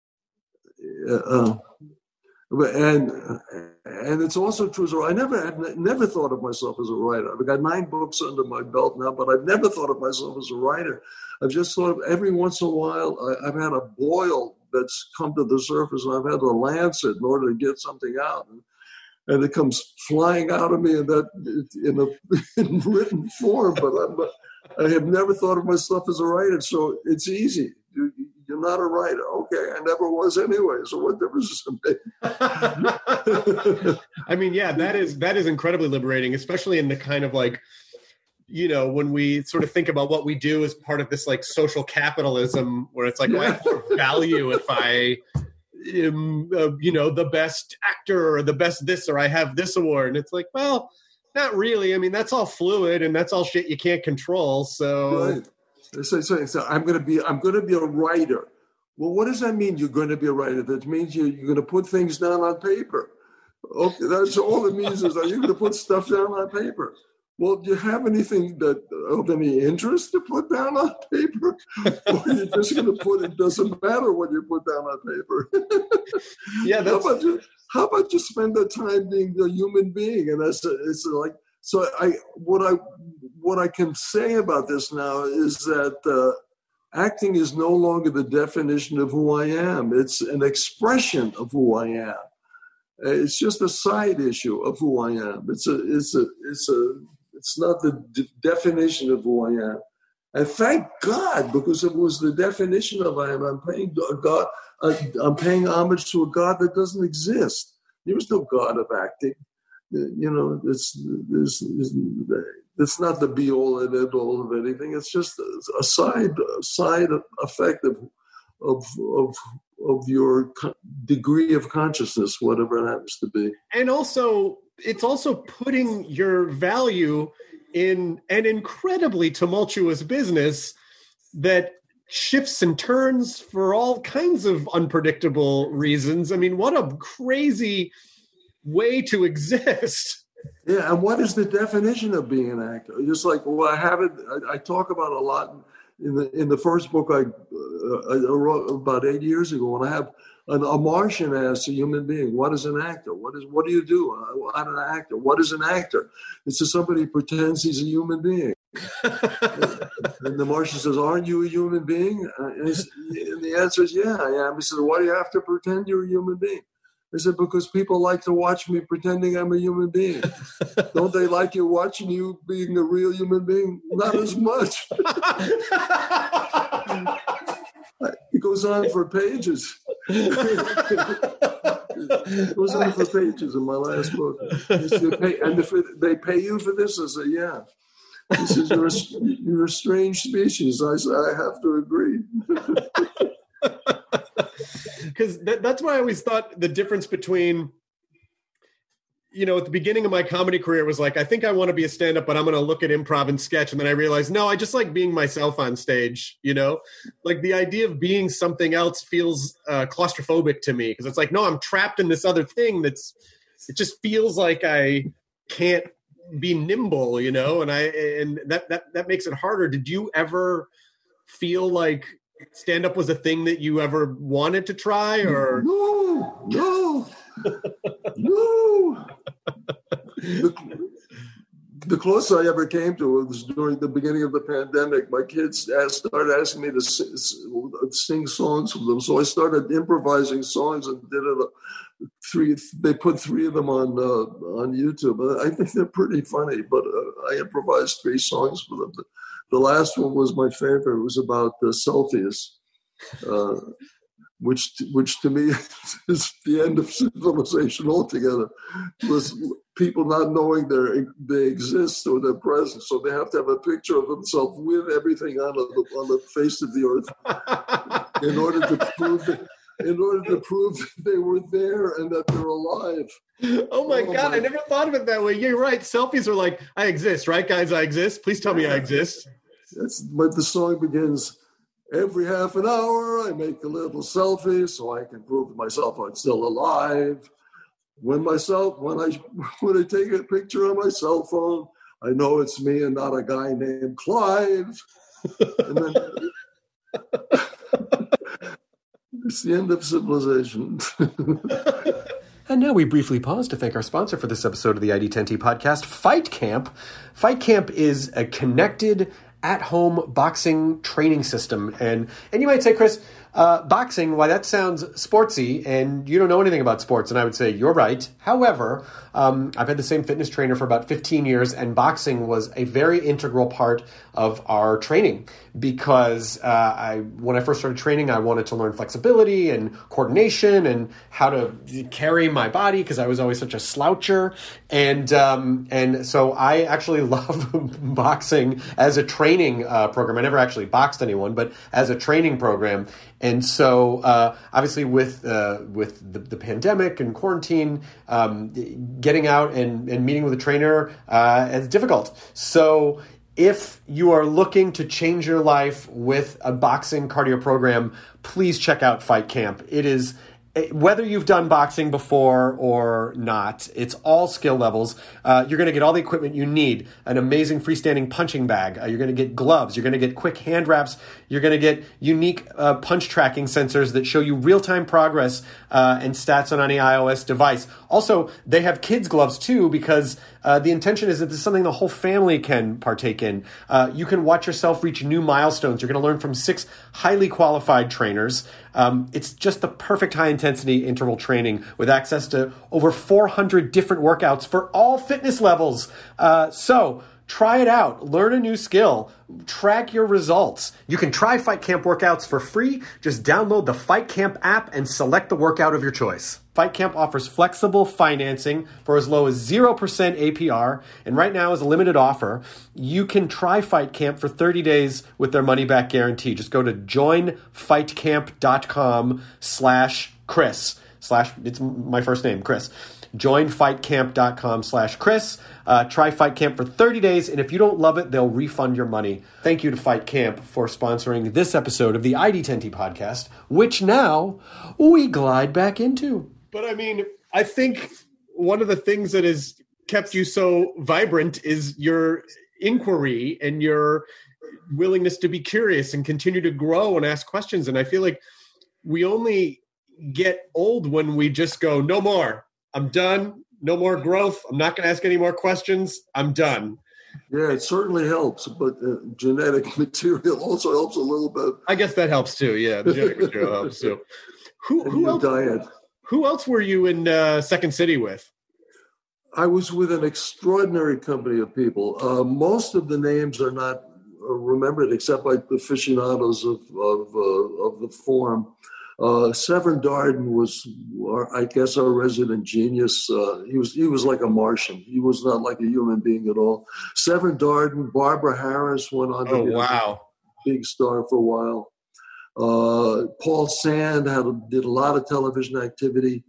uh, and and it's also true. So I never had never thought of myself as a writer. I've got nine books under my belt now, but I've never thought of myself as a writer. I've just thought of every once in a while I, I've had a boil that's come to the surface, and I've had to lance it in order to get something out, and, and it comes flying out of me in that in a in written form. But I'm. I have never thought of myself as a writer, so it's easy. You, you're not a writer. Okay, I never was anyway, so what difference does it make? I mean, yeah, that is that is incredibly liberating, especially in the kind of like, you know, when we sort of think about what we do as part of this like social capitalism, where it's like, yeah. well, I have more value if I am, uh, you know, the best actor or the best this, or I have this award. And it's like, well, not really. I mean, that's all fluid, and that's all shit you can't control. So, right. so, so, so I'm going to be, I'm going to be a writer. Well, what does that mean? You're going to be a writer. That means you, you're going to put things down on paper. Okay, that's all it means is, are you going to put stuff down on paper? Well, do you have anything that of any interest to put down on paper? Or you're just going to put, it doesn't matter what you put down on paper. Yeah, that's... How about you, how about you spend the time being a human being? And that's, it's like, so I, what I, what I can say about this now is that uh, acting is no longer the definition of who I am. It's an expression of who I am. It's just a side issue of who I am. It's a, it's a, it's a, it's not the de- definition of who I am. And thank God, because it was the definition of I am. I'm paying a God, uh, I'm paying homage to a God that doesn't exist. There is no God of acting. You know, it's, it's, it's, it's not the be all and end all of anything. It's just a side, a side effect of, of, of, of your co- degree of consciousness, whatever it happens to be. And also, it's also putting your value in an incredibly tumultuous business that shifts and turns for all kinds of unpredictable reasons. I mean, what a crazy way to exist. Yeah, and what is the definition of being an actor? Just like, well, I have it, I, I talk about a lot in the in the first book I, uh, I wrote about eight years ago, when I have an, a Martian asks a human being, what is an actor? What is what do you do? I'm an actor. What is an actor? It's just somebody who pretends he's a human being. And the Martian says, aren't you a human being? And, and the answer is, yeah, I am. He says, why do you have to pretend you're a human being? I said, because people like to watch me pretending I'm a human being. Don't they like you watching you being a real human being? Not as much. It goes on for pages. It goes on for pages in my last book. Said, pay, and if it, they pay you for this, I say, yeah. He says, you're a, you're a strange species. I said, I have to agree. Because that, that's why I always thought the difference between, you know, at the beginning of my comedy career was like, I think I want to be a stand-up, but I'm going to look at improv and sketch. And then I realized, no, I just like being myself on stage, you know? Like the idea of being something else feels uh, claustrophobic to me, because it's like, no, I'm trapped in this other thing that's, it just feels like I can't be nimble, you know? And I, and that, that, that makes it harder. Did you ever feel like stand-up was a thing that you ever wanted to try, or? No, no, no. The, the closest I ever came to it was during the beginning of the pandemic. My kids asked, started asking me to sing, sing songs for them, so I started improvising songs and did it. Uh, three, they put three of them on uh, on YouTube. I think they're pretty funny, but uh, I improvised three songs for them. The last one was my favorite. It was about the Celsius, uh, which which to me is the end of civilization altogether. It was people not knowing they they exist or they're present, so they have to have a picture of themselves with everything on the on the face of the earth in order to prove that, in order to prove that they were there and that they're alive. Oh my oh God, my. I never thought of it that way. You're right. Selfies are like, I exist, right, guys? I exist. Please tell me I exist. That's but the song begins, every half an hour I make a little selfie so I can prove to myself I'm still alive. When myself when I when I take a picture on my cell phone, I know it's me and not a guy named Clive. And then it's the end of civilization. And now we briefly pause to thank our sponsor for this episode of the I D ten T podcast, Fight Camp. Fight Camp is a connected at-home boxing training system. And and you might say, Chris, uh, boxing, why that sounds sportsy, and you don't know anything about sports. And I would say, you're right. However, um, I've had the same fitness trainer for about fifteen years, and boxing was a very integral part of our training because uh, I, when I first started training, I wanted to learn flexibility and coordination and how to carry my body because I was always such a sloucher. And um, and so I actually love boxing as a training uh, program. I never actually boxed anyone, but as a training program. And so, uh, obviously, with uh, with the, the pandemic and quarantine, um, getting out and, and meeting with a trainer uh, is difficult. So, if you are looking to change your life with a boxing cardio program, please check out Fight Camp. It is whether you've done boxing before or not, it's all skill levels. Uh, you're going to get all the equipment you need, an amazing freestanding punching bag. Uh, you're going to get gloves. You're going to get quick hand wraps. You're going to get unique uh, punch tracking sensors that show you real-time progress uh, and stats on any iOS device. Also, they have kids gloves too, because uh, the intention is that this is something the whole family can partake in. Uh, you can watch yourself reach new milestones. You're going to learn from six highly qualified trainers. Um, it's just the perfect high-intensity interval training with access to over four hundred different workouts for all fitness levels. Uh, so try it out. Learn a new skill. Track your results. You can try Fight Camp workouts for free. Just download the Fight Camp app and select the workout of your choice. Fight Camp offers flexible financing for as low as zero percent A P R. And right now, as a limited offer, you can try Fight Camp for thirty days with their money-back guarantee. Just go to joinfightcamp.com slash Chris. Slash, it's my first name, Chris. joinfightcamp.com slash Chris. Uh, try Fight Camp for thirty days, and if you don't love it, they'll refund your money. Thank you to Fight Camp for sponsoring this episode of the I D ten T podcast, which now we glide back into. But I mean, I think one of the things that has kept you so vibrant is your inquiry and your willingness to be curious and continue to grow and ask questions. And I feel like we only get old when we just go, no more. I'm done. No more growth. I'm not going to ask any more questions. I'm done. Yeah, it certainly helps, but uh, genetic material also helps a little bit. I guess that helps too. Yeah, the genetic material helps too. Who, who else? Diet. Who else were you in uh, Second City with? I was with an extraordinary company of people. Uh, most of the names are not remembered except by aficionados of of, uh, of the form. Uh, Severin Darden was, our, I guess, our resident genius. Uh, he was he was like a Martian. He was not like a human being at all. Severin Darden, Barbara Harris went on to oh, be wow. a big star for a while. Uh, Paul Sand had a, did a lot of television activity.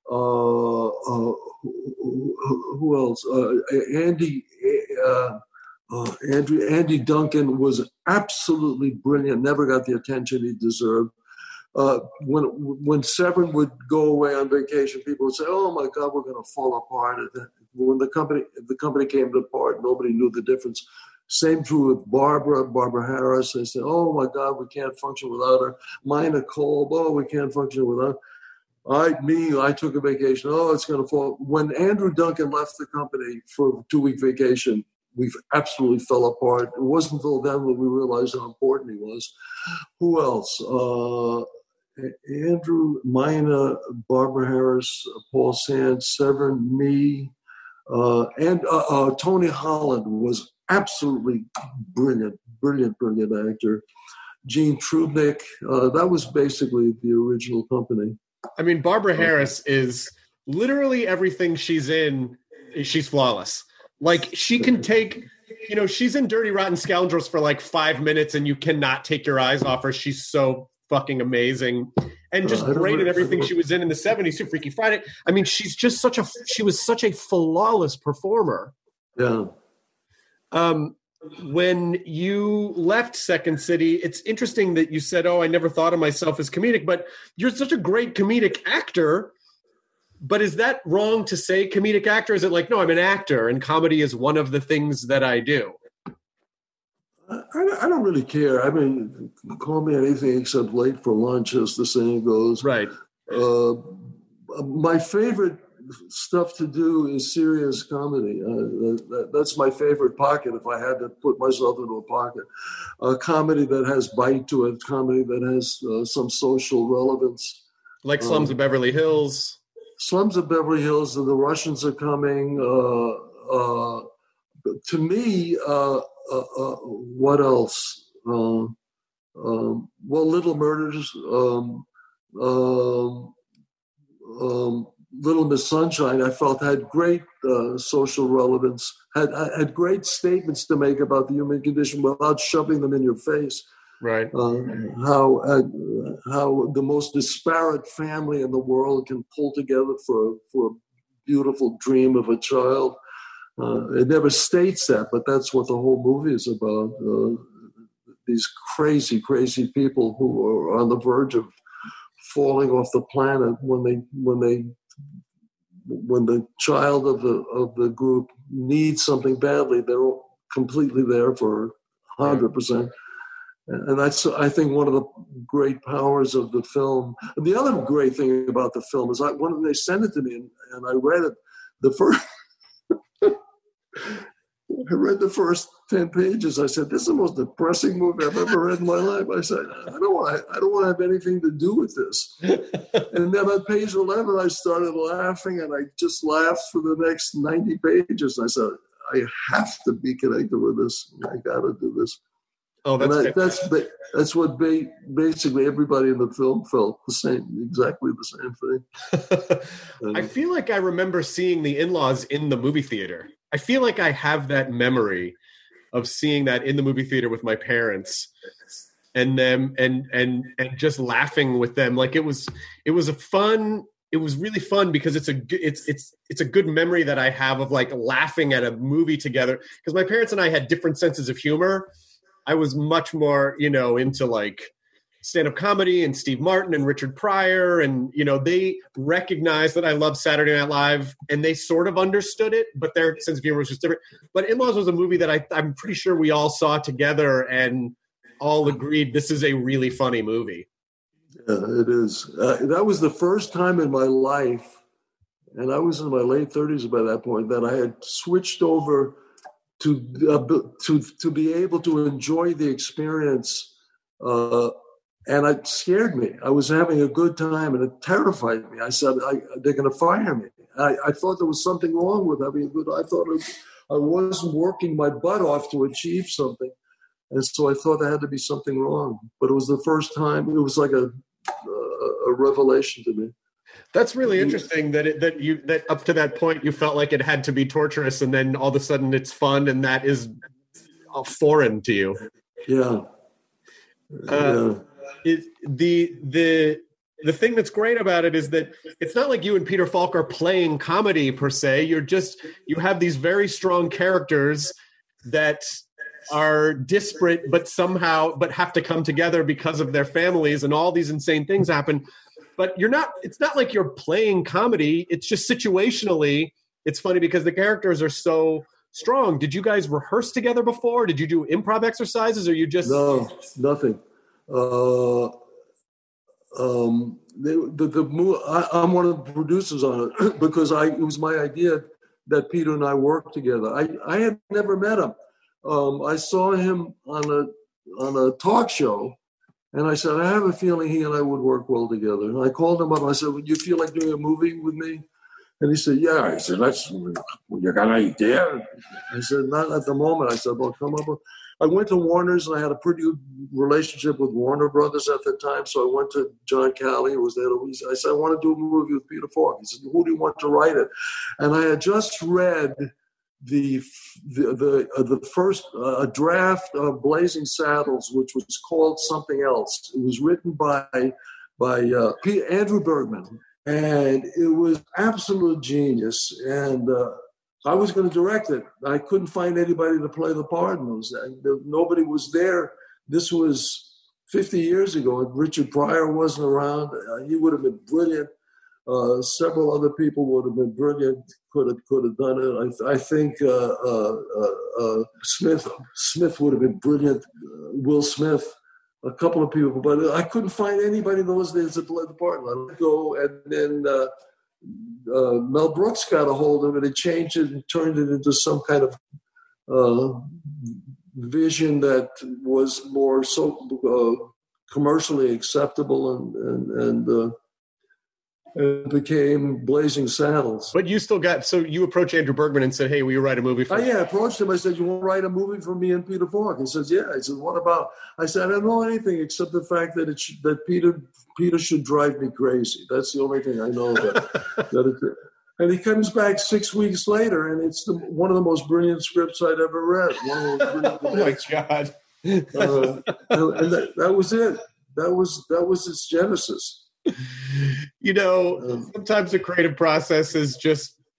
Uh, uh, who, who else? Uh, Andy uh, uh, Andrew Andy Duncan was absolutely brilliant. Never got the attention he deserved. Uh, when when Severin would go away on vacation, people would say, "Oh my God, we're going to fall apart." When the company the company came apart, nobody knew the difference. Same true with Barbara, Barbara Harris. They said, "Oh my God, we can't function without her." Mina Kolb, "Oh, we can't function without her." I, me, I took a vacation. Oh, it's going to fall. When Andrew Duncan left the company for a two-week vacation, we absolutely fell apart. It wasn't until then that we realized how important he was. Who else? Uh, Andrew, Mina, Barbara Harris, Paul Sand, Severin, me, uh, and uh, uh, Tony Holland was absolutely brilliant, brilliant, brilliant actor. Gene Trubnik, uh, that was basically the original company. I mean, Barbara Harris is literally everything she's in, she's flawless. Like, she can take, you know, she's in Dirty Rotten Scoundrels for like five minutes and you cannot take your eyes off her. She's so fucking amazing and just uh, great at everything she was in in the seventies too. Freaky Friday. I mean, she's just such a, she was such a flawless performer. Yeah. Um, when you left Second City, it's interesting that you said, oh, I never thought of myself as comedic, but you're such a great comedic actor. But is that wrong to say comedic actor? Is it like, no, I'm an actor and comedy is one of the things that I do? I, I don't really care. I mean, call me anything except late for lunch, as the saying goes. Right. Uh, my favorite stuff to do is serious comedy. Uh, that, that's my favorite pocket if I had to put myself into a pocket. A comedy that has bite to it, comedy that has uh, some social relevance. Like Slums um, of Beverly Hills. Slums of Beverly Hills, and The Russians Are Coming. Uh, uh, to me, uh, uh, uh, what else? Uh, um, well, Little Murders, um, um, um, Little Miss Sunshine, I felt had great uh, social relevance, had had great statements to make about the human condition without shoving them in your face. Right. Uh, how uh, how the most disparate family in the world can pull together for for a beautiful dream of a child. Uh, it never states that, but that's what the whole movie is about. Uh, these crazy, crazy people who are on the verge of falling off the planet when they when they when the child of the of the group needs something badly, they're all completely there for one hundred percent. And that's, I think, one of the great powers of the film. And the other great thing about the film is, I, when they sent it to me and, and I read it, the first, I read the first ten pages. I said, "This is the most depressing movie I've ever read in my life." I said, "I don't want, I don't want to have anything to do with this." And then on page eleven, I started laughing, and I just laughed for the next ninety pages. I said, "I have to be connected with this. I got to do this." Oh, that's and I, that's that's what ba- basically everybody in the film felt, the same, exactly the same thing. I feel like I remember seeing The In-Laws in the movie theater. I feel like I have that memory of seeing that in the movie theater with my parents, and them and and and just laughing with them. Like it was it was a fun. It was really fun because it's a it's it's it's a good memory that I have of like laughing at a movie together. Because my parents and I had different senses of humor. I was much more, you know, into like stand-up comedy and Steve Martin and Richard Pryor. And, you know, they recognized that I loved Saturday Night Live and they sort of understood it, but their sense of humor was just different. But In-Laws was a movie that I, I'm pretty sure we all saw together and all agreed this is a really funny movie. Yeah, it is. Uh, that was the first time in my life, and I was in my late thirties by that point, that I had switched over to uh, to to be able to enjoy the experience, uh, and it scared me. I was having a good time, and it terrified me. I said, I, "They're going to fire me." I, I thought there was something wrong with having a good. I thought it, I wasn't working my butt off to achieve something, and so I thought there had to be something wrong. But it was the first time. It was like a a, a revelation to me. That's really interesting that it, that you that up to that point you felt like it had to be torturous, and then all of a sudden it's fun, and that is foreign to you. Yeah. Uh, yeah. It, the the the thing that's great about it is that it's not like you and Peter Falk are playing comedy per se. You're just you have these very strong characters that are disparate, but somehow but have to come together because of their families, and all these insane things happen. But you're not, it's not like you're playing comedy. It's just situationally, it's funny because the characters are so strong. Did you guys rehearse together before? Did you do improv exercises, or you just? No, nothing. Uh, um, they, the, the, I, I'm one of the producers on it because I, it was my idea that Peter and I worked together. I, I had never met him. Um, I saw him on a, on a talk show. And I said, I have a feeling he and I would work well together. And I called him up and I said, would you feel like doing a movie with me? And he said, yeah. I said, let's, you got an idea? I said, not at the moment. I said, well, come up. I went to Warner's and I had a pretty good relationship with Warner Brothers at the time. So I went to John Calley, who was there. I said, I want to do a movie with Peter Falk. He said, who do you want to write it? And I had just read the the the, uh, the first uh, a draft of Blazing Saddles, which was called something else. It was written by by uh, P. Andrew Bergman, and it was absolute genius. And uh, I was going to direct it. I couldn't find anybody to play the part, and was, nobody was there. This was fifty years ago, and Richard Pryor wasn't around. Uh, he would have been brilliant. Uh, several other people would have been brilliant. Could have could have done it. I, I think uh, uh, uh, Smith Smith would have been brilliant. Uh, Will Smith, a couple of people, but I couldn't find anybody in those days that played the part. I let go, and then uh, uh, Mel Brooks got a hold of it and changed it and turned it into some kind of uh, vision that was more so uh, commercially acceptable and and and. Uh, It became Blazing Saddles. But you still got, so you approached Andrew Bergman and said, hey, will you write a movie for I, me? yeah, I approached him. I said, you want to write a movie for me and Peter Falk? He says, yeah. I said, what about? I said, I don't know anything except the fact that it should, that Peter Peter should drive me crazy. That's the only thing I know that, that it, and he comes back six weeks later, and it's the, one of the most brilliant scripts I'd ever read. One of the most Oh, my God. uh, and and that, that was it. That was that was its genesis. You know, sometimes the creative process is just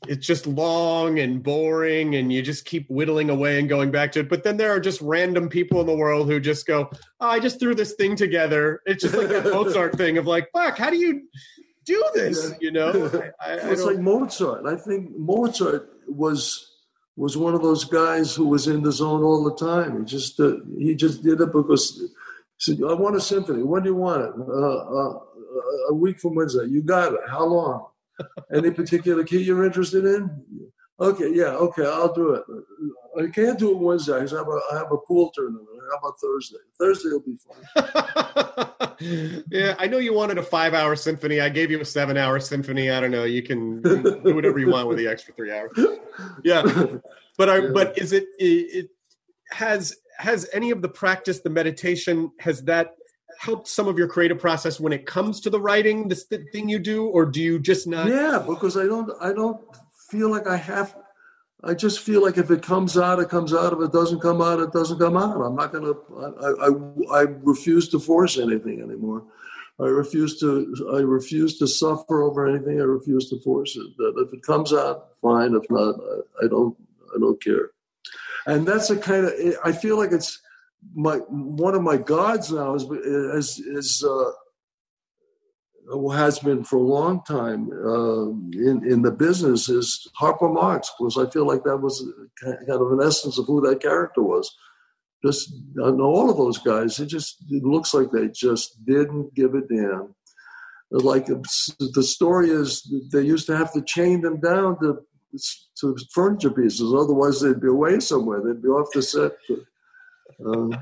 it's just long and boring, and you just keep whittling away and going back to it. But then there are just random people in the world who just go, oh, I just threw this thing together. It's just like that Mozart thing of like, fuck, how do you do this? Yeah. You know, I, I, I it's like Mozart. I think Mozart was was one of those guys who was in the zone all the time. He just uh, he just did it because he said, I want a symphony. When do you want it? Uh, uh, a week from Wednesday. You got it. How long? Any particular key you're interested in? Okay, yeah, okay, I'll do it. I can't do it Wednesday. I have a, I have a pool tournament. How about Thursday? Thursday will be fun. Yeah, I know you wanted a five-hour symphony. I gave you a seven-hour symphony. I don't know. You can, you can do whatever you want with the extra three hours. Yeah, but I, yeah. but is it, it? It has has any of the practice, the meditation, has that helped some of your creative process when it comes to the writing, this thing you do, or do you just not? Yeah, because I don't, I don't feel like I have. I just feel like if it comes out, it comes out. If it doesn't come out, it doesn't come out. I'm not gonna. I, I, I refuse to force anything anymore. I refuse to. I refuse to suffer over anything. I refuse to force it. That if it comes out, fine. If not, I, I don't. I don't care. And that's a kind of. I feel like it's. My one of my gods now is is, is uh, has been for a long time uh, in in the business is Harpo Marx, because I feel like that was kind of an essence of who that character was. Just I know all of those guys. It just it looks like they just didn't give a damn. Like the story is, they used to have to chain them down to to furniture pieces, otherwise they'd be away somewhere. They'd be off the set. Um,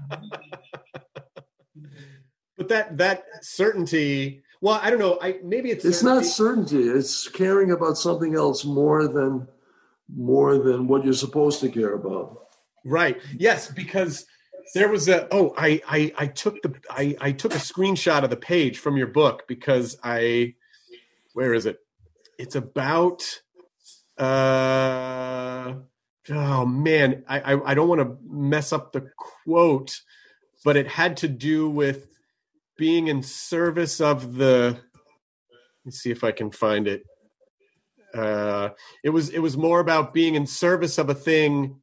but that that certainty, well, I don't know. I maybe it's it's certainty. not certainty. It's caring about something else more than more than what you're supposed to care about. Right. Yes, because there was a oh, I I, I took the I, I took a screenshot of the page from your book because I where is it? It's about uh oh man, I, I, I don't want to mess up the quote, but it had to do with being in service of the. Let's see if I can find it. Uh, it was it was more about being in service of a thing,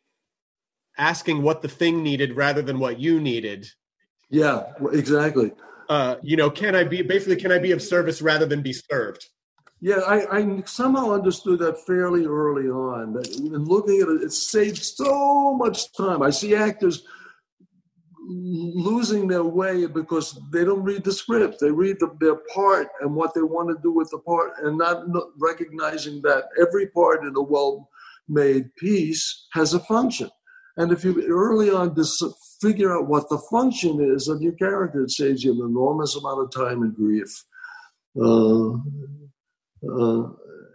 asking what the thing needed rather than what you needed. Yeah, exactly. Uh, you know, can I be basically can I be of service rather than be served? Yeah, I, I somehow understood that fairly early on. That in looking at it, it saves so much time. I see actors losing their way because they don't read the script. They read the, their part and what they want to do with the part, and not recognizing that every part in a well-made piece has a function. And if you early on just figure out what the function is of your character, it saves you an enormous amount of time and grief. Uh, Uh,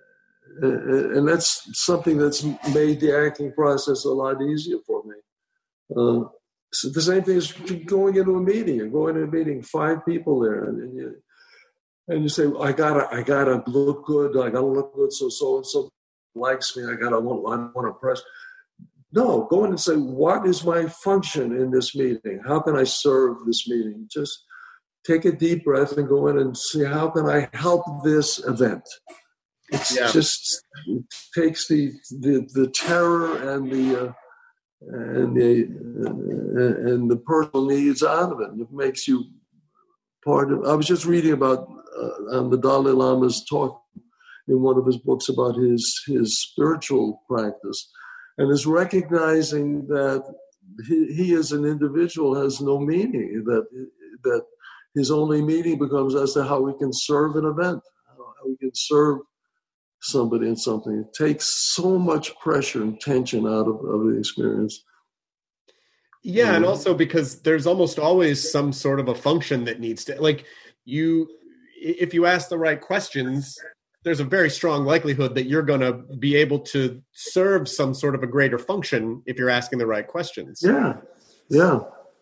and that's something that's made the acting process a lot easier for me. Uh, so the same thing as going into a meeting. You're going to a meeting, five people there, and, and you and you say, "I gotta, I gotta look good. I gotta look good. So so and so likes me. I gotta want, I want to impress." No, go in and say, "What is my function in this meeting? How can I serve this meeting?" Just take a deep breath and go in and see, how can I help this event? It's yeah. just it takes the, the the terror and the uh, and the uh, and the personal needs out of it. It makes you part of. I was just reading about uh, on the Dalai Lama's talk in one of his books about his his spiritual practice, and is recognizing that he, he as an individual has no meaning. That that. His only meaning becomes as to how we can serve an event, how we can serve somebody in something. It takes so much pressure and tension out of, of the experience. Yeah, and also because there's almost always some sort of a function that needs to, like you, if you ask the right questions, there's a very strong likelihood that you're going to be able to serve some sort of a greater function if you're asking the right questions. Yeah, yeah.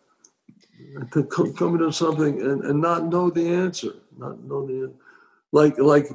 To come into something and, and not know the answer, not know the like like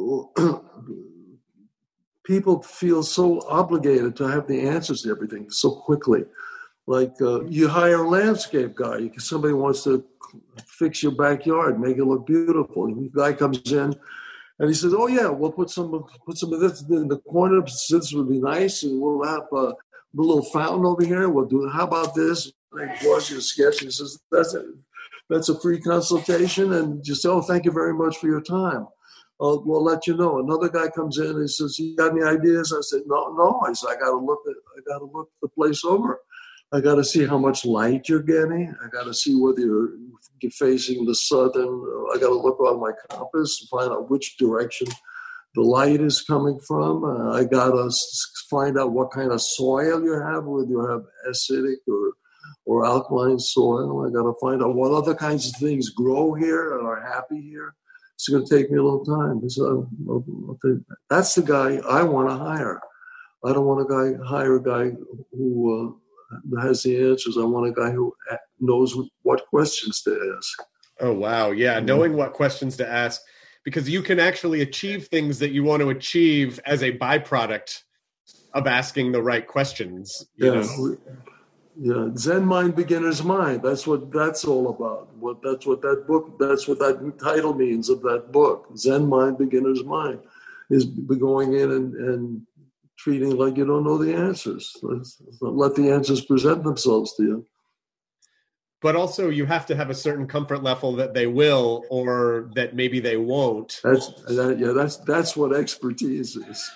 people feel so obligated to have the answers to everything so quickly. Like uh, you hire a landscape guy, somebody wants to fix your backyard, make it look beautiful. The guy comes in And he said, "Oh yeah, we'll put some put some of this in the corner. This would be nice, and we'll have a, a little fountain over here. We'll do. How about this?" And he draws you a sketch. He says, "That's it. That's a free consultation." And just say, "Oh, thank you very much for your time. I'll, we'll let you know." Another guy comes in and he says, "You got any ideas?" I said, "No, no." I said, "I got to look at. I got to look the place over. I got to see how much light you're getting. I got to see whether you're facing the southern. I got to look on my compass and find out which direction the light is coming from. Uh, I got to find out what kind of soil you have, whether you have acidic or or alkaline soil. I got to find out what other kinds of things grow here and are happy here. It's going to take me a little time." So I'll, I'll think, that's the guy I want to hire. I don't want a guy hire a guy who. Uh, has the answers. I want a guy who knows what questions to ask. Oh, wow. Yeah, knowing what questions to ask, because you can actually achieve things that you want to achieve as a byproduct of asking the right questions. You yeah. know? Yeah. Zen Mind, Beginner's Mind. That's what that's all about. What that's what that book, that's what that title means of that book. Zen Mind, Beginner's Mind is going in and, and treating like you don't know the answers. Let's, let the answers present themselves to you. But also you have to have a certain comfort level that they will, or that maybe they won't. That's that, yeah. That's that's what expertise is.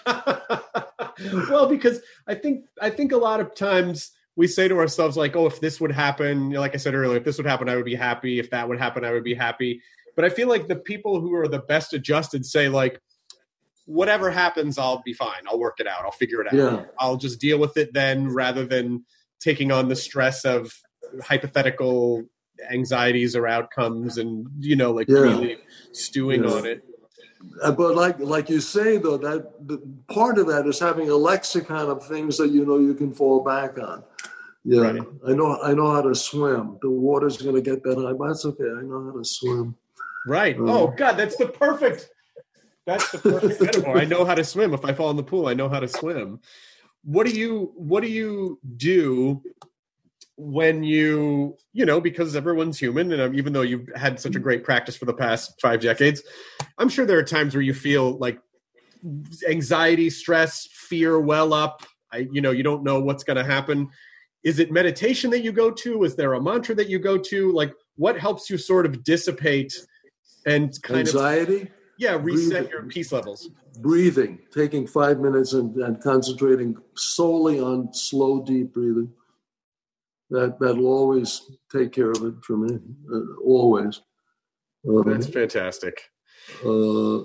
Well, because I think I think a lot of times we say to ourselves like, "Oh, if this would happen," you know, like I said earlier, if this would happen, I would be happy. If that would happen, I would be happy. But I feel like the people who are the best adjusted say like, whatever happens, I'll be fine. I'll work it out. I'll figure it out. Yeah. I'll just deal with it then, rather than taking on the stress of hypothetical anxieties or outcomes and, you know, like yeah. really stewing yeah. on it. But like like you say, though, that the, part of that is having a lexicon of things that you know you can fall back on. Yeah, right. I know I know how to swim. The water's going to get that high, but that's okay. I know how to swim. Right. Um, oh, God, that's the perfect... That's the perfect metaphor. I know how to swim. If I fall in the pool, I know how to swim. What do you what do you do when you, you know, because everyone's human, and even though you've had such a great practice for the past five decades, I'm sure there are times where you feel like anxiety, stress, fear well up. I, you know, you don't know what's going to happen. Is it meditation that you go to? Is there a mantra that you go to? Like, what helps you sort of dissipate and kind anxiety? of... Yeah, reset breathing, your peace levels. Breathing, taking five minutes and, and concentrating solely on slow, deep breathing. That, that'll always take care of it for me, uh, always. Um, That's fantastic. Uh,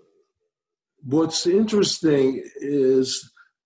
what's interesting is,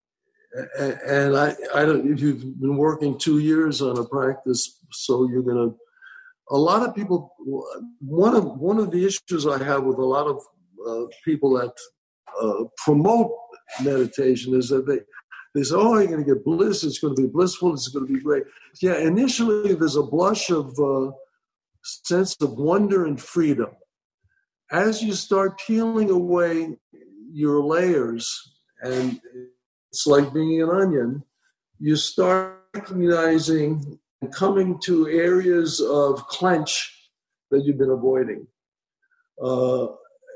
and I, I don't, if you've been working two years on a practice, so you're going to, a lot of people, one of one of the issues I have with a lot of uh, people that uh, promote meditation is that they, they say, "Oh, you're going to get bliss. It's going to be blissful. It's going to be great." Yeah, initially there's a blush of uh, sense of wonder and freedom. As you start peeling away your layers, and it's like being an onion, you start recognizing and coming to areas of clench that you've been avoiding. Uh,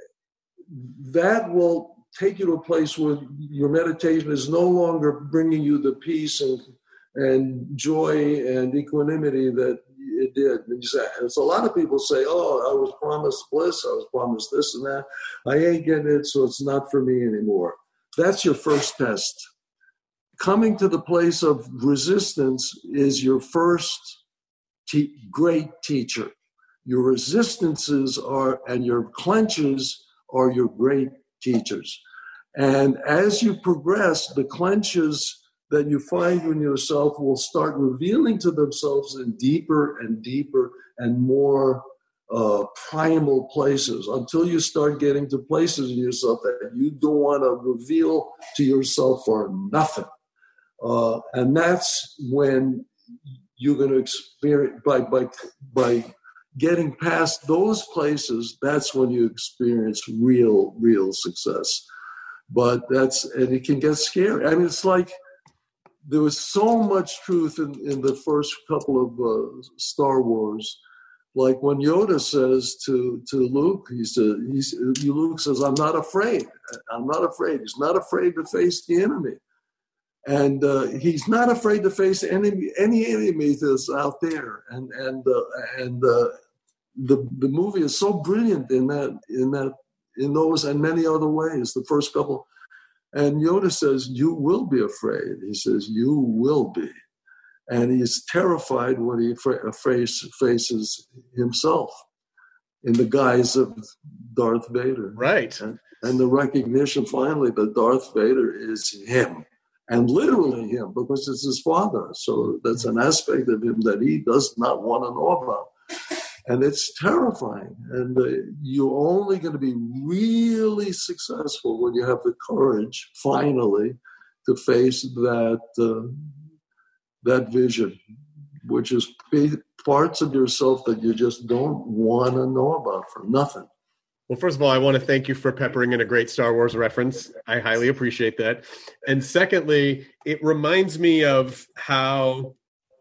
that will take you to a place where your meditation is no longer bringing you the peace and and joy and equanimity that it did. And so a lot of people say, "Oh, I was promised bliss. I was promised this and that. I ain't getting it, so it's not for me anymore." That's your first test. Coming to the place of resistance is your first te- great teacher. Your resistances are, and your clenches are your great teachers. And as you progress, the clenches that you find in yourself will start revealing to themselves in deeper and deeper and more uh, primal places, until you start getting to places in yourself that you don't want to reveal to yourself for nothing. Uh, and that's when you're going to experience, by, by, by getting past those places, that's when you experience real, real success. But that's, and it can get scary. I mean, it's like there was so much truth in, in the first couple of uh, Star Wars Like when Yoda says to, to Luke, he said, he's, Luke says, I'm not afraid. I'm not afraid. He's not afraid to face the enemy. And uh, he's not afraid to face any, any enemy that's out there. And and uh, and uh, the the movie is so brilliant in that in that in those and many other ways. The first couple, and Yoda says, "You will be afraid." He says, "You will be," and he's terrified when he fa- face, faces himself in the guise of Darth Vader. Right. And, and the recognition finally that Darth Vader is him. And literally him, because it's his father. So that's an aspect of him that he does not want to know about. And it's terrifying. And uh, you're only going to be really successful when you have the courage, finally, to face that uh, that vision, which is parts of yourself that you just don't want to know about for nothing. Well, first of all, I want to thank you for peppering in a great Star Wars reference. I highly appreciate that. And secondly, it reminds me of how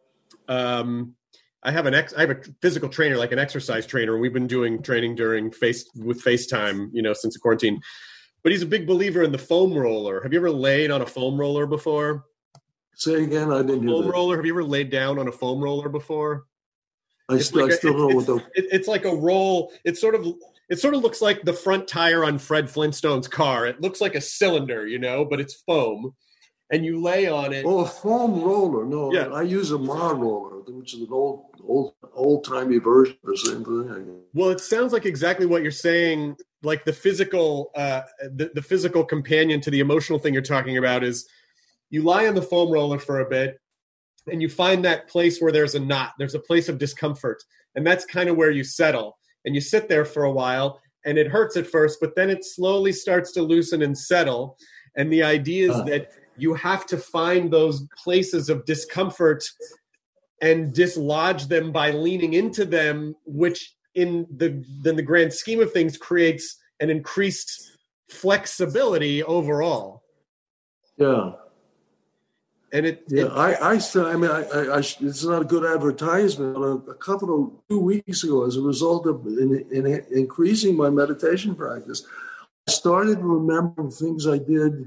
um, I have an ex- I have a physical trainer, like an exercise trainer. We've been doing training during face with FaceTime, you know, since the quarantine. But he's a big believer in the foam roller. Have you ever laid on a foam roller before? Say again, I didn't hear foam that. roller. Have you ever laid down on a foam roller before? I, It's st- like I a- still don't know what it's, the. it- it's like a roll. It's sort of it sort of looks like the front tire on Fred Flintstone's car. It looks like a cylinder, you know, but it's foam, and you lay on it. Oh, a foam roller. No, Yeah. I use a Ma roller, which is an old, old, old timey version of the same thing. Well, it sounds like exactly what you're saying. Like the physical, uh, the, the physical companion to the emotional thing you're talking about is you lie on the foam roller for a bit, and you find that place where there's a knot. There's a place of discomfort, and that's kind of where you settle. And you sit there for a while, and it hurts at first, but then it slowly starts to loosen and settle. And the idea is Uh. that you have to find those places of discomfort and dislodge them by leaning into them, which in the, in the grand scheme of things creates an increased flexibility overall. Yeah. And it, Yeah, it I, I still, I mean, I, I, I, it's not a good advertisement. But a, a couple of two weeks ago, as a result of in, in increasing my meditation practice, I started remembering things I did,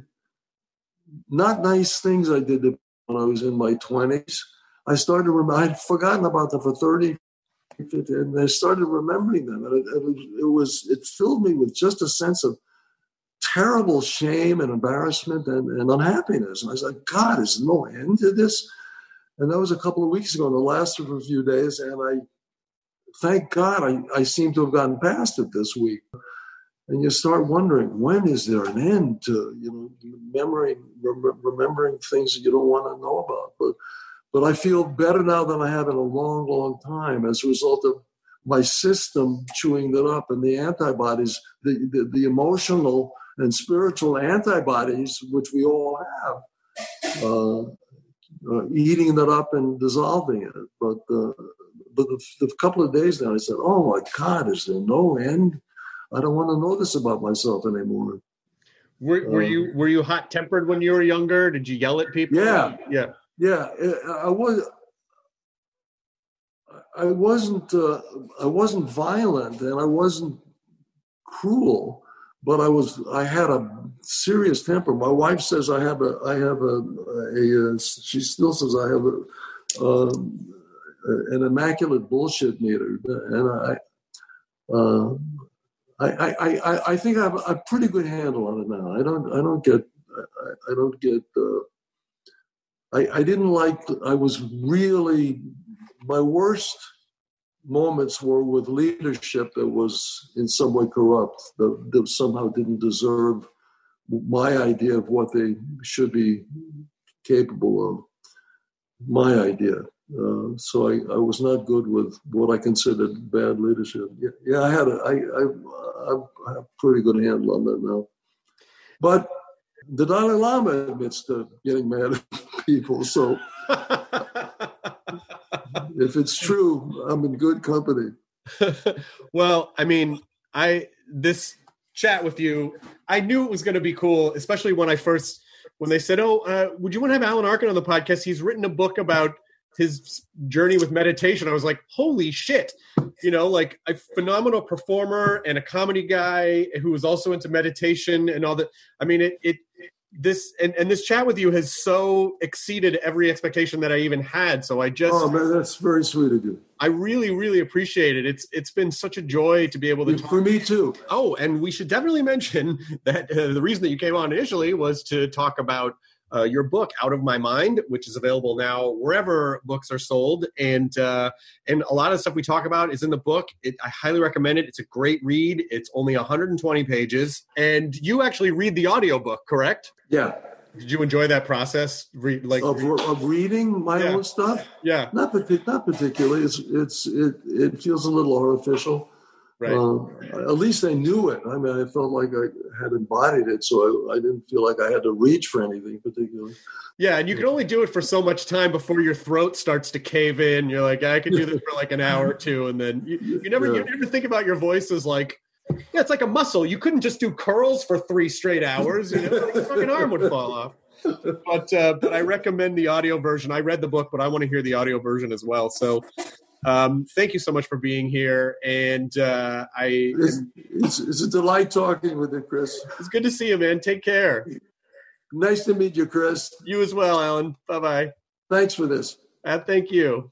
not nice things I did when I was in my twenties. I started to remember, I'd forgotten about them for thirty, fifty, and I started remembering them. And it, it, was, it was, it filled me with just a sense of terrible shame and embarrassment and, and unhappiness. And I was like, God, is there no end to this? And that was a couple of weeks ago, and it lasted for a few days. And I, thank God, I, I seem to have gotten past it this week. And you start wondering, when is there an end to, you know, memory, rem- remembering things that you don't want to know about? But, but I feel better now than I have in a long, long time as a result of my system chewing that up, and the antibodies, the, the, the emotional and spiritual antibodies, which we all have, uh, uh, eating that up and dissolving it. But, uh, but the, the couple of days now, I said, oh my God, is there no end? I don't want to know this about myself anymore. were, were um, you were you hot tempered when you were younger? Did you yell at people? Yeah. yeah. Yeah, I was. I wasn't. Uh, I wasn't violent, and I wasn't cruel. But I was. I had a serious temper. My wife says I have a. I have a. a, a she still says I have a, um, an immaculate bullshit meter, and I. Uh, I, I, I, I think I have a pretty good handle on it now. I don't. I don't get. I, I don't get. Uh, I, I didn't like. I was really. My worst moments were with leadership that was in some way corrupt, that, that somehow didn't deserve my idea of what they should be capable of, my idea. Uh, so I, I was not good with what I considered bad leadership. Yeah, yeah I had a, I, I, I have a pretty good handle on that now. But the Dalai Lama admits to getting mad at people, so if it's true, I'm in good company. Well, I mean, I this chat with you, I knew it was going to be cool, especially when I first when they said, "Oh, uh, would you want to have Alan Arkin on the podcast? He's written a book about his journey with meditation, I was like, holy shit, you know, like a phenomenal performer and a comedy guy who was also into meditation and all that. I mean, it, it, this, and, and this chat with you has so exceeded every expectation that I even had. So I just, oh man, that's very sweet of you. I really, really appreciate it. It's, it's been such a joy to be able to talk. For me too. Oh, and we should definitely mention that uh, the reason that you came on initially was to talk about Uh, your book, Out of My Mind, which is available now wherever books are sold. And uh, and a lot of stuff we talk about is in the book. It, I highly recommend it. It's a great read. It's only one hundred twenty pages. And you actually read the audiobook, correct? Yeah. Did you enjoy that process? Re- like of, of reading my yeah. own stuff? Yeah. Not, partic- not particularly. It's, it's, it, it feels a little artificial. Right. Um, at least I knew it. I mean, I felt like I had embodied it, so I, I didn't feel like I had to reach for anything particularly. Yeah, and you can only do it for so much time before your throat starts to cave in. You're like, I could do this for like an hour or two, and then you, you never yeah. you never think about your voice as like, yeah, it's like a muscle. You couldn't just do curls for three straight hours. You know, your fucking arm would fall off. But uh, but I recommend the audio version. I read the book, but I want to hear the audio version as well. So. Um, thank you so much for being here, and uh, I. It's, it's, it's a delight talking with you, Chris. It's good to see you, man. Take care. Nice to meet you, Chris. You as well, Alan. Bye bye. Thanks for this. Uh, thank you.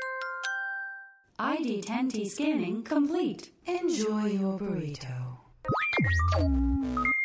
I D ten T scanning complete. Enjoy your burrito.